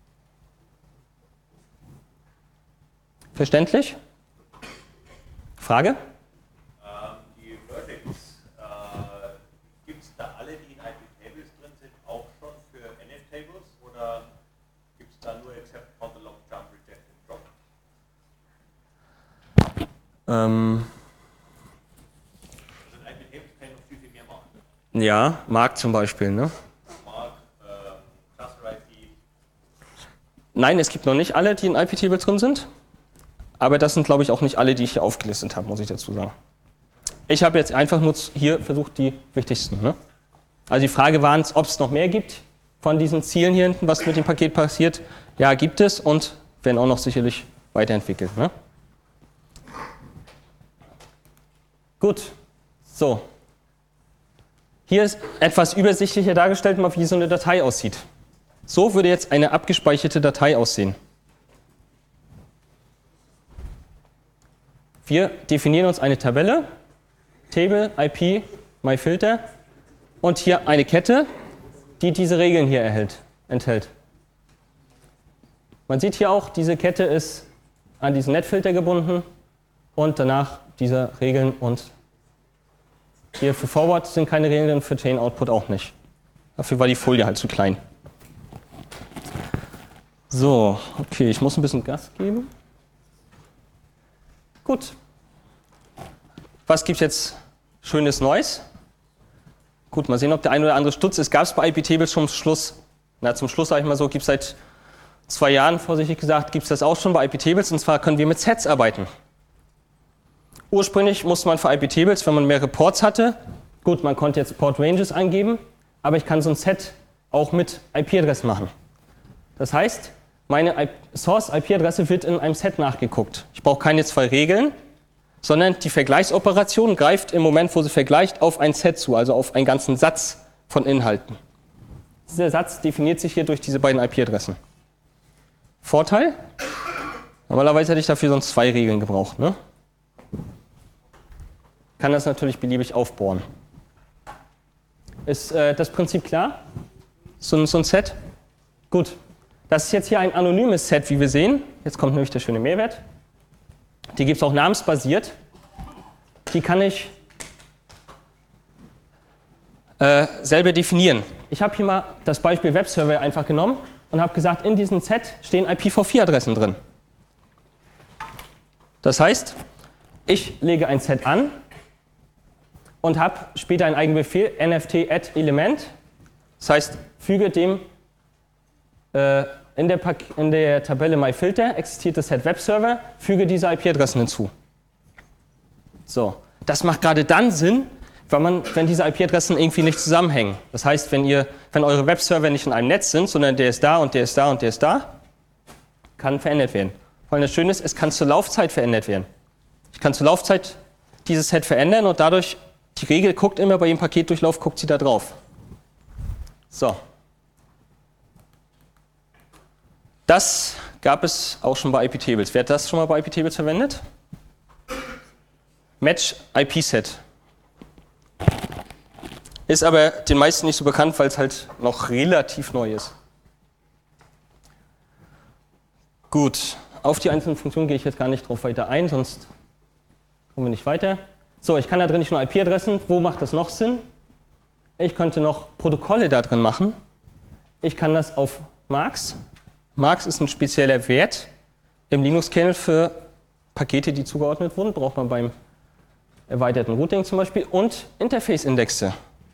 Verständlich? Frage? Die Verdicts, äh, gibt es da alle, die in I P-Tables drin sind, auch schon für N F-Tables oder gibt es da nur except for the long jump, reject and drop? Ähm, Also in I P-Tables kann ich noch viel, viel mehr machen. ja, Mark zum Beispiel, ne? Mark, äh, Cluster I P. Nein, es gibt noch nicht alle, die in I P-Tables drin sind. Aber das sind, glaube ich, auch nicht alle, die ich hier aufgelistet habe, muss ich dazu sagen. Ich habe jetzt einfach nur hier versucht, die wichtigsten. Ne? Also die Frage war, ob es noch mehr gibt von diesen Zielen hier hinten, was mit dem Paket passiert. Ja, gibt es und werden auch noch sicherlich weiterentwickelt. Ne? Gut, so. Hier ist etwas übersichtlicher dargestellt, mal wie so eine Datei aussieht. So würde jetzt eine abgespeicherte Datei aussehen. Wir definieren uns eine Tabelle, Table, I P, myFilter und hier eine Kette, die diese Regeln hier erhält, enthält. Man sieht hier auch, diese Kette ist an diesen Netfilter gebunden und danach diese Regeln und hier für Forward sind keine Regeln, für Chain Output auch nicht. Dafür war die Folie halt zu klein. So, okay, ich muss ein bisschen Gas geben. Gut. Was gibt es jetzt schönes Neues? Gut, mal sehen, ob der ein oder andere Stutz ist. Gab es bei I P-Tables schon zum Schluss? Na, zum Schluss sage ich mal so, gibt es seit zwei Jahren, vorsichtig gesagt, gibt es das auch schon bei I P-Tables. Und zwar können wir mit Sets arbeiten. Ursprünglich musste man für I P-Tables, wenn man mehrere Ports hatte, gut, man konnte jetzt Port-Ranges eingeben, aber ich kann so ein Set auch mit I P-Adressen machen. Das heißt, meine Source-I P-Adresse wird in einem Set nachgeguckt. Ich brauche keine zwei Regeln, sondern die Vergleichsoperation greift im Moment, wo sie vergleicht, auf ein Set zu, also auf einen ganzen Satz von Inhalten. Dieser Satz definiert sich hier durch diese beiden I P-Adressen. Vorteil? Normalerweise hätte ich dafür sonst zwei Regeln gebraucht. Ne? Kann das natürlich beliebig aufbohren. Ist äh, das Prinzip klar? So, so ein Set? Gut. Das ist jetzt hier ein anonymes Set, wie wir sehen. Jetzt kommt nämlich der schöne Mehrwert. Die gibt es auch namensbasiert. Die kann ich äh, selber definieren. ich habe hier mal das Beispiel Webserver einfach genommen und habe gesagt, in diesem Set stehen I P v vier Adressen drin. Das heißt, ich lege ein Set an und habe später einen eigenen Befehl, nft add element. Das heißt, füge dem äh, in, der in der Tabelle myFilter existiert das Set Webserver, füge diese I P-Adressen hinzu. So, das macht gerade dann Sinn, wenn, man, wenn diese I P-Adressen irgendwie nicht zusammenhängen. Das heißt, wenn, ihr, wenn eure Webserver nicht in einem Netz sind, sondern der ist da und der ist da und der ist da, kann verändert werden. Vor allem das Schöne ist, es kann zur Laufzeit verändert werden. Ich kann zur Laufzeit dieses Set verändern und dadurch, die Regel guckt immer bei jedem Paketdurchlauf, guckt sie da drauf. So. Das gab es auch schon bei I P-Tables. Wer hat das schon mal bei I P-Tables verwendet? Match I P-Set. Ist aber den meisten nicht so bekannt, weil es halt noch relativ neu ist. Gut, auf die einzelnen Funktionen gehe ich jetzt gar nicht drauf weiter ein, sonst kommen wir nicht weiter. So, ich kann da drin nicht nur I P-Adressen. Wo macht das noch Sinn? Ich könnte noch Protokolle da drin machen. Ich kann das auf Marks. Marks ist ein spezieller Wert im Linux-Kernel für Pakete, die zugeordnet wurden. Braucht man beim erweiterten Routing zum Beispiel. Und Interface-Indexe.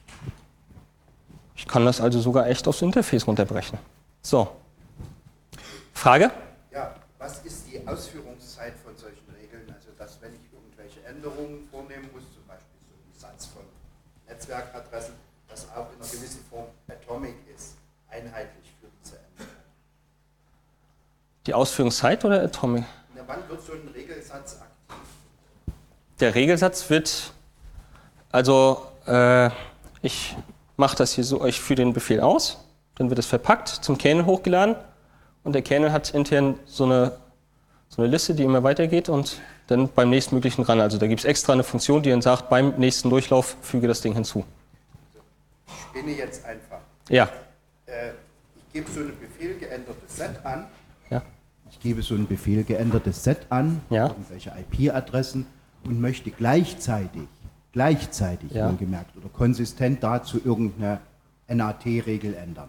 Ich kann das also sogar echt aufs Interface runterbrechen. So. Frage? Ja, was ist die Ausführungszeit von solchen Regeln? Also, dass wenn ich irgendwelche Änderungen vornehmen muss, zum Beispiel so ein Satz von Netzwerkadressen, das auch in einer gewissen Form atomic ist, einheitlich für diese Änderung. Die Ausführungszeit oder atomic? Na, wann wird so ein Regelsatz aktiv? Der Regelsatz wird, also äh, ich mache das hier so, ich führe den Befehl aus, dann wird es verpackt, zum Kernel hochgeladen und der Kernel hat intern so eine, so eine Liste, die immer weitergeht und dann beim nächstmöglichen ran. Also da gibt es extra eine Funktion, die dann sagt, beim nächsten Durchlauf füge das Ding hinzu. Ich spinne jetzt einfach. Ja. Äh, ich gebe so einen Befehl geändertes Set an. Ja. Ich gebe so einen Befehl geändertes Set an, Ja. irgendwelche I P-Adressen und möchte gleichzeitig, gleichzeitig Ja. wohlgemerkt oder konsistent dazu irgendeine N A T-Regel ändern.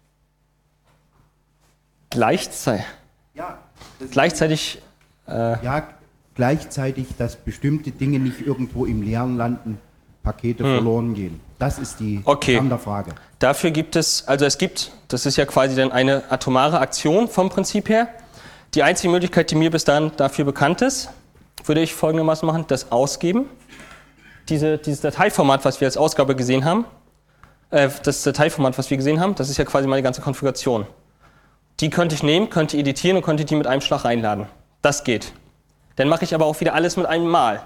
Gleichzeitig, Ja, das gleichzeitig ja, gleichzeitig, dass bestimmte Dinge nicht irgendwo im Leeren landen, Pakete verloren gehen. Das ist die Okay. Frage. Dafür gibt es, also es gibt, das ist ja quasi dann eine atomare Aktion vom Prinzip her. Die einzige Möglichkeit, die mir bis dahin dafür bekannt ist, würde ich folgendermaßen machen, das Ausgeben. Diese, dieses Dateiformat, was wir als Ausgabe gesehen haben, äh, das Dateiformat, was wir gesehen haben, das ist ja quasi meine ganze Konfiguration. Die könnte ich nehmen, könnte editieren und könnte die mit einem Schlag reinladen. Das geht. Dann mache ich aber auch wieder alles mit einem Mal.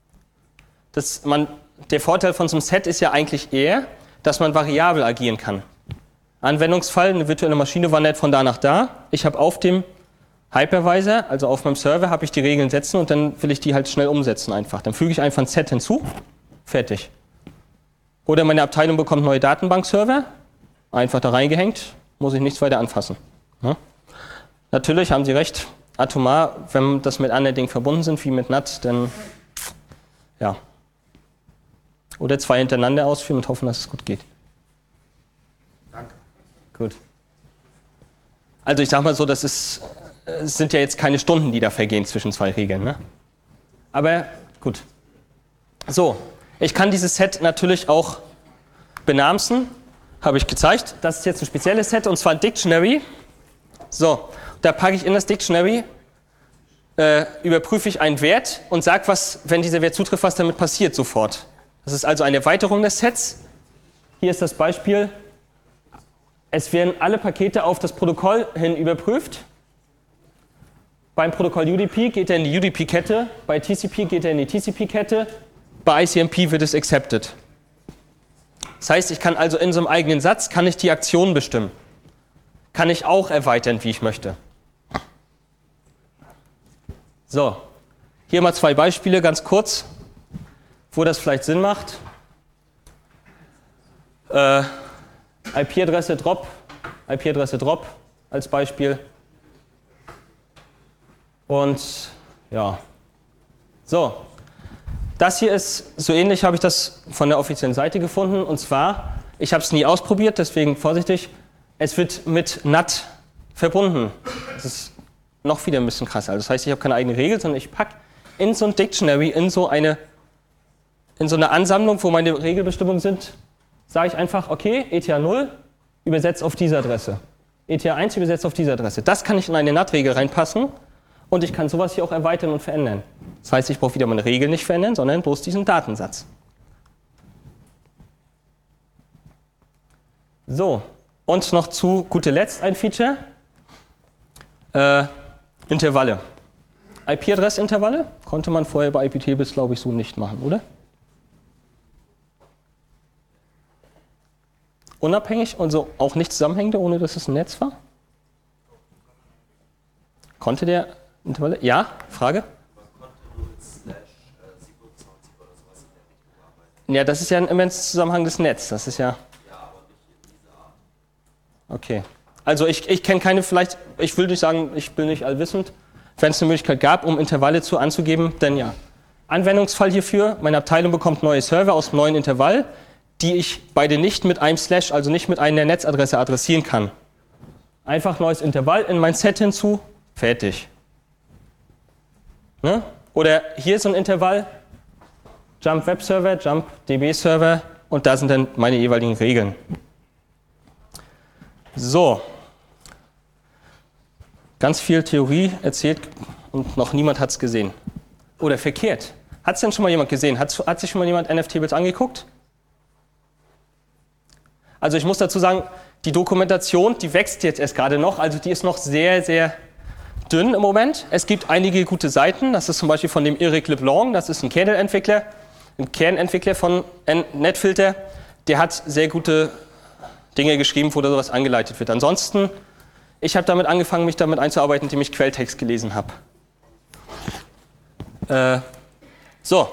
Das, man, der Vorteil von so einem Set ist ja eigentlich eher, dass man variabel agieren kann. Anwendungsfall, eine virtuelle Maschine wandert von da nach da. Ich habe auf dem Hypervisor, also auf meinem Server, habe ich die Regeln setzen und dann will ich die halt schnell umsetzen einfach. Dann füge ich einfach ein Set hinzu, fertig. Oder meine Abteilung bekommt neue Datenbankserver, einfach da reingehängt, muss ich nichts weiter anfassen. Ja? Natürlich haben Sie recht, atomar, wenn das mit anderen Dingen verbunden sind, wie mit N A T, dann ja. Oder zwei hintereinander ausführen und hoffen, dass es gut geht. Danke. Gut. Also ich sag mal so, das ist, es sind ja jetzt keine Stunden, die da vergehen zwischen zwei Regeln. Ne? Aber gut. So, ich kann dieses Set natürlich auch benamsen. Habe ich gezeigt. Das ist jetzt ein spezielles Set und zwar ein Dictionary. So, da packe ich in das Dictionary, äh, überprüfe ich einen Wert und sage, was, wenn dieser Wert zutrifft, was damit passiert sofort. Das ist also eine Erweiterung des Sets. Hier ist das Beispiel. Es werden alle Pakete auf das Protokoll hin überprüft. Beim Protokoll U D P geht er in die U D P-Kette, bei T C P geht er in die T C P-Kette, bei I C M P wird es accepted. Das heißt, ich kann also in so einem eigenen Satz, kann ich die Aktion bestimmen. Kann ich auch erweitern, wie ich möchte. So, hier mal zwei Beispiele, ganz kurz, wo das vielleicht Sinn macht. Äh, I P-Adresse Drop, I P-Adresse Drop als Beispiel. Und ja, so, das hier ist, so ähnlich habe ich das von der offiziellen Seite gefunden, und zwar Ich habe es nie ausprobiert, deswegen vorsichtig. Es wird mit N A T verbunden. Das ist noch wieder ein bisschen krasser. Also das heißt, ich habe keine eigene Regel, sondern ich packe in so ein Dictionary, in so eine, in so eine Ansammlung, wo meine Regelbestimmungen sind, sage ich einfach, okay, E T H null übersetzt auf diese Adresse. E T H eins übersetzt auf diese Adresse. Das kann ich in eine N A T-Regel reinpassen und ich kann sowas hier auch erweitern und verändern. Das heißt, ich brauche wieder meine Regel nicht verändern, sondern bloß diesen Datensatz. So, und noch zu guter Letzt ein Feature. Äh, Intervalle. I P-Adressintervalle konnte man vorher bei I P-Tables, glaube ich, so nicht machen, oder? Unabhängig und so auch nicht zusammenhängende, ohne dass es ein Netz war? Konnte der Intervalle? Ja? Frage? Ja, das ist ja ein immenser Zusammenhang des Netzes. Das ist ja. Okay. Also ich, ich kenne keine, vielleicht, ich will nicht sagen, ich bin nicht allwissend. Wenn es eine Möglichkeit gab, um Intervalle zu anzugeben, dann ja. Anwendungsfall hierfür, meine Abteilung bekommt neue Server aus einem neuen Intervall, die ich beide nicht mit einem Slash, also nicht mit einer Netzadresse adressieren kann. Einfach neues Intervall in mein Set hinzu, fertig. Ne? Oder hier ist ein Intervall, Jump Web Server, Jump D B Server und da sind dann meine jeweiligen Regeln. So. Ganz viel Theorie erzählt und noch niemand hat es gesehen. Oder verkehrt. Hat es denn schon mal jemand gesehen? Hat, hat sich schon mal jemand N F-Tables angeguckt? Also ich muss dazu sagen, die Dokumentation, die wächst jetzt erst gerade noch, also die ist noch sehr, sehr dünn im Moment. Es gibt einige gute Seiten, das ist zum Beispiel von dem Eric LeBlanc, das ist ein Kernelentwickler, ein Kernentwickler von NetFilter, der hat sehr gute Dinge geschrieben, wo da sowas angeleitet wird. Ansonsten, ich habe damit angefangen, mich damit einzuarbeiten, indem ich Quelltext gelesen habe. Äh, so.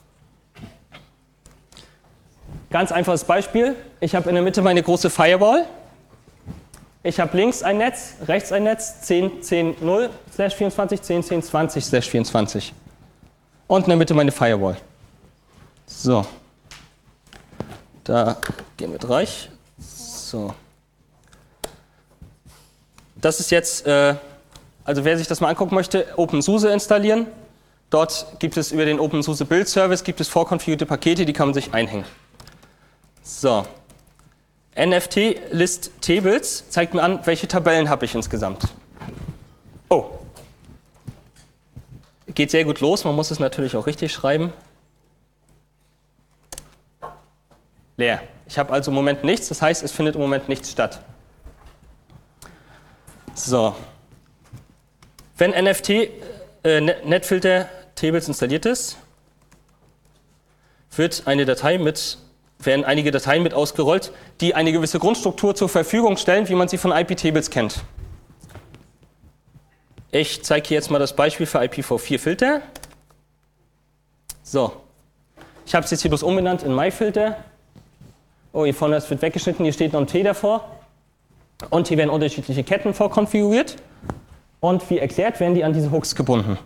Ganz einfaches Beispiel. Ich habe in der Mitte meine große Firewall. Ich habe links ein Netz, rechts ein Netz, zehn, zehn, null, slash vierundzwanzig, zehn, zehn, zwanzig, slash vierundzwanzig. Und in der Mitte meine Firewall. So. Da gehen wir reich. So. Das ist jetzt, äh, also wer sich das mal angucken möchte, OpenSUSE installieren. Dort gibt es über den OpenSUSE Build Service gibt es vorkonfigurierte Pakete, die kann man sich einhängen. So. N F T List Tables zeigt mir an, welche Tabellen habe ich insgesamt. Oh. Geht sehr gut los, man muss es natürlich auch richtig schreiben. Leer. Ich habe also im Moment nichts, das heißt, es findet im Moment nichts statt. So. Wenn N F T, äh, NetFilter Tables installiert ist, wird eine Datei mit, werden einige Dateien mit ausgerollt, die eine gewisse Grundstruktur zur Verfügung stellen, wie man sie von I P-Tables kennt. Ich zeige hier jetzt mal das Beispiel für I P v vier Filter. So. Ich habe es jetzt hier bloß umbenannt in MyFilter. Oh, hier vorne das wird weggeschnitten, hier steht noch ein T davor. Und hier werden unterschiedliche Ketten vorkonfiguriert. Und wie erklärt, werden die an diese Hooks gebunden.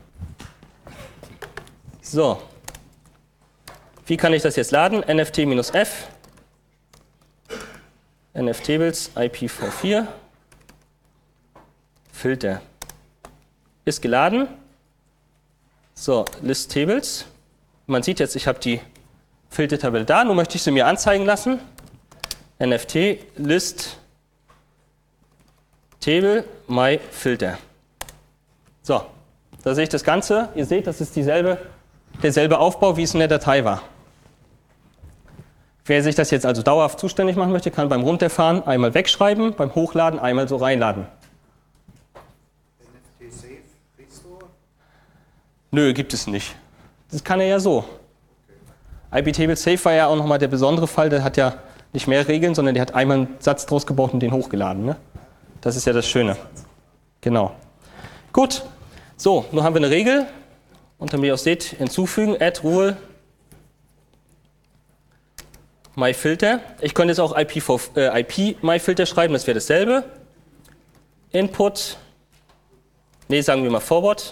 So. Wie kann ich das jetzt laden? N F T-F, N F Tables, I P v vier, Filter. Ist geladen. So, List Tables. Man sieht jetzt, ich habe die Filtertabelle da, nun möchte ich sie mir anzeigen lassen. N F T List Table My Filter. So, da sehe ich das Ganze. Ihr seht, das ist dieselbe, derselbe Aufbau, wie es in der Datei war. Wer sich das jetzt also dauerhaft zuständig machen möchte, kann beim Runterfahren einmal wegschreiben, beim Hochladen einmal so reinladen. N F T Safe, Restore? Nö, gibt es nicht. Das kann er ja so. I P-Table Safe war ja auch nochmal der besondere Fall, der hat ja nicht mehr Regeln, sondern der hat einmal einen Satz draus gebaut und den hochgeladen. Ne? Das ist ja das Schöne. Genau. Gut, so, nun haben wir eine Regel. Und damit ihr auch seht, hinzufügen, add rule myFilter. Ich könnte jetzt auch I P, äh, I P myFilter schreiben, das wäre dasselbe. Input, nee, sagen wir mal forward.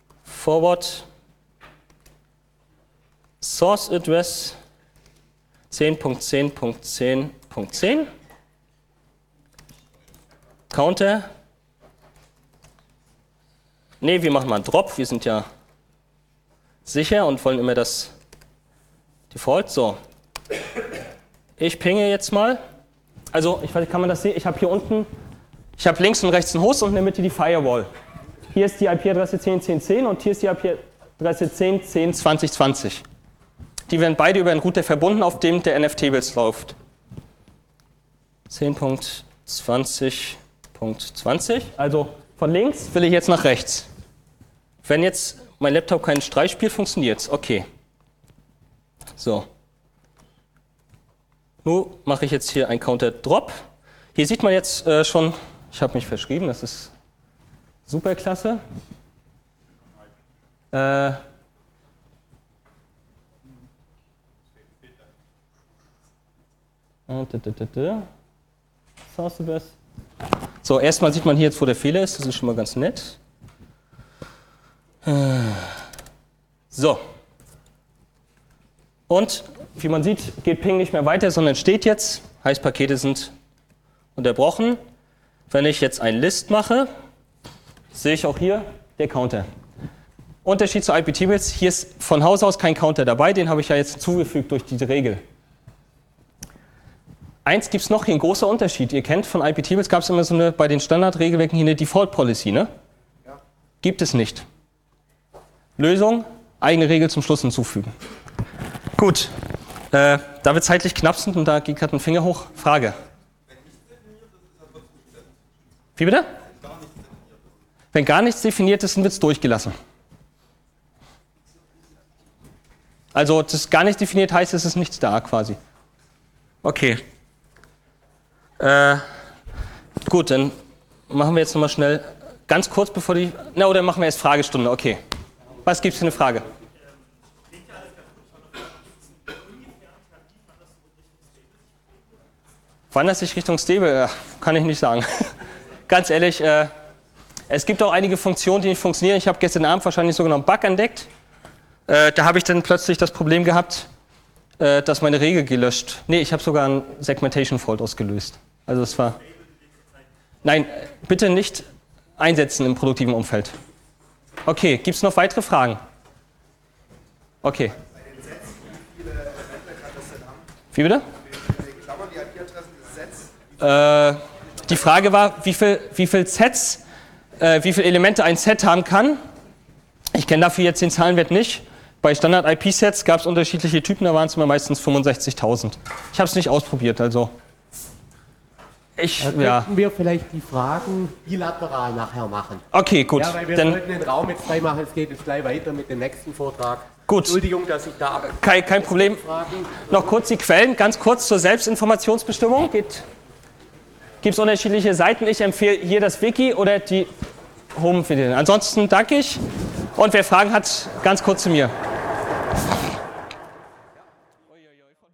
Forward Source Address. zehn Punkt zehn Punkt zehn Punkt zehn. Counter. Ne, wir machen mal einen Drop. Wir sind ja sicher und wollen immer das Default. So. Ich pinge jetzt mal. Also, ich weiß, kann man das sehen? Ich habe hier unten, ich habe links und rechts einen Host und in der Mitte die Firewall. Hier ist die I P-Adresse zehn Punkt zehn Punkt zehn und hier ist die I P-Adresse zehn Punkt zehn Punkt zwanzig Punkt zwanzig. Die werden beide über einen Router verbunden, auf dem der N F Tables läuft. zehn Punkt zwanzig Punkt zwanzig. Also von links will ich jetzt nach rechts. Wenn jetzt mein Laptop keinen Streich spielt, funktioniert es. Okay. So. Nun mache ich jetzt hier einen Counter-Drop. Hier sieht man jetzt äh, schon, ich habe mich verschrieben, das ist super klasse. Äh, So, erstmal sieht man hier jetzt, wo der Fehler ist. Das ist schon mal ganz nett. So. Und wie man sieht, geht Ping nicht mehr weiter, sondern steht jetzt. Heißt, Pakete sind unterbrochen. Wenn ich jetzt ein List mache, sehe ich auch hier der Counter. Unterschied zu I P Tables, hier ist von Haus aus kein Counter dabei, den habe ich ja jetzt hinzugefügt durch diese Regel. Eins gibt es noch, hier ein großer Unterschied. Ihr kennt, von I P Tables gab es immer so eine, bei den Standardregelwerken hier eine Default Policy, ne? Ja. Gibt es nicht. Lösung, eigene Regel zum Schluss hinzufügen. Gut, äh, da wir zeitlich knapp sind und da geht gerade ein Finger hoch, Frage. Wie bitte? Wenn gar nichts definiert ist, dann wird es durchgelassen. Also das gar nicht definiert heißt, es ist nichts da quasi. Okay. Äh, gut, dann machen wir jetzt nochmal schnell, ganz kurz bevor die, na oder machen wir erst Fragestunde, okay. Was gibt es für eine Frage? Wann das sich Richtung Stable, ja, kann ich nicht sagen. Ganz ehrlich, äh, es gibt auch einige Funktionen, die nicht funktionieren. Ich habe gestern Abend wahrscheinlich sogar noch einen Bug entdeckt. Äh, da habe ich dann plötzlich das Problem gehabt, äh, dass meine Regel gelöscht. Nee, ich habe sogar einen Segmentation Fault ausgelöst. Also es war. Nein, bitte nicht einsetzen im produktiven Umfeld. Okay, gibt es noch weitere Fragen? Okay. Wie bitte? Äh, die Frage war, wie viel, wie viel Sets, äh, wie viele Elemente ein Set haben kann. Ich kenne dafür jetzt den Zahlenwert nicht. Bei Standard-I P-Sets gab es unterschiedliche Typen, da waren es immer meistens fünfundsechzigtausend. Ich habe es nicht ausprobiert, also. Ich, da ja. könnten wir vielleicht die Fragen bilateral nachher machen. Okay, gut. Ja, weil wir Dann, sollten den Raum jetzt frei machen, es geht jetzt gleich weiter mit dem nächsten Vortrag. Gut. Entschuldigung, dass ich da ab. Kein, kein Problem. Fragen. Noch kurz die Quellen, ganz kurz zur Selbstinformationsbestimmung. Gibt es unterschiedliche Seiten. Ich empfehle hier das Wiki oder die Home-Video. Ansonsten danke ich und wer Fragen hat, ganz kurz zu mir.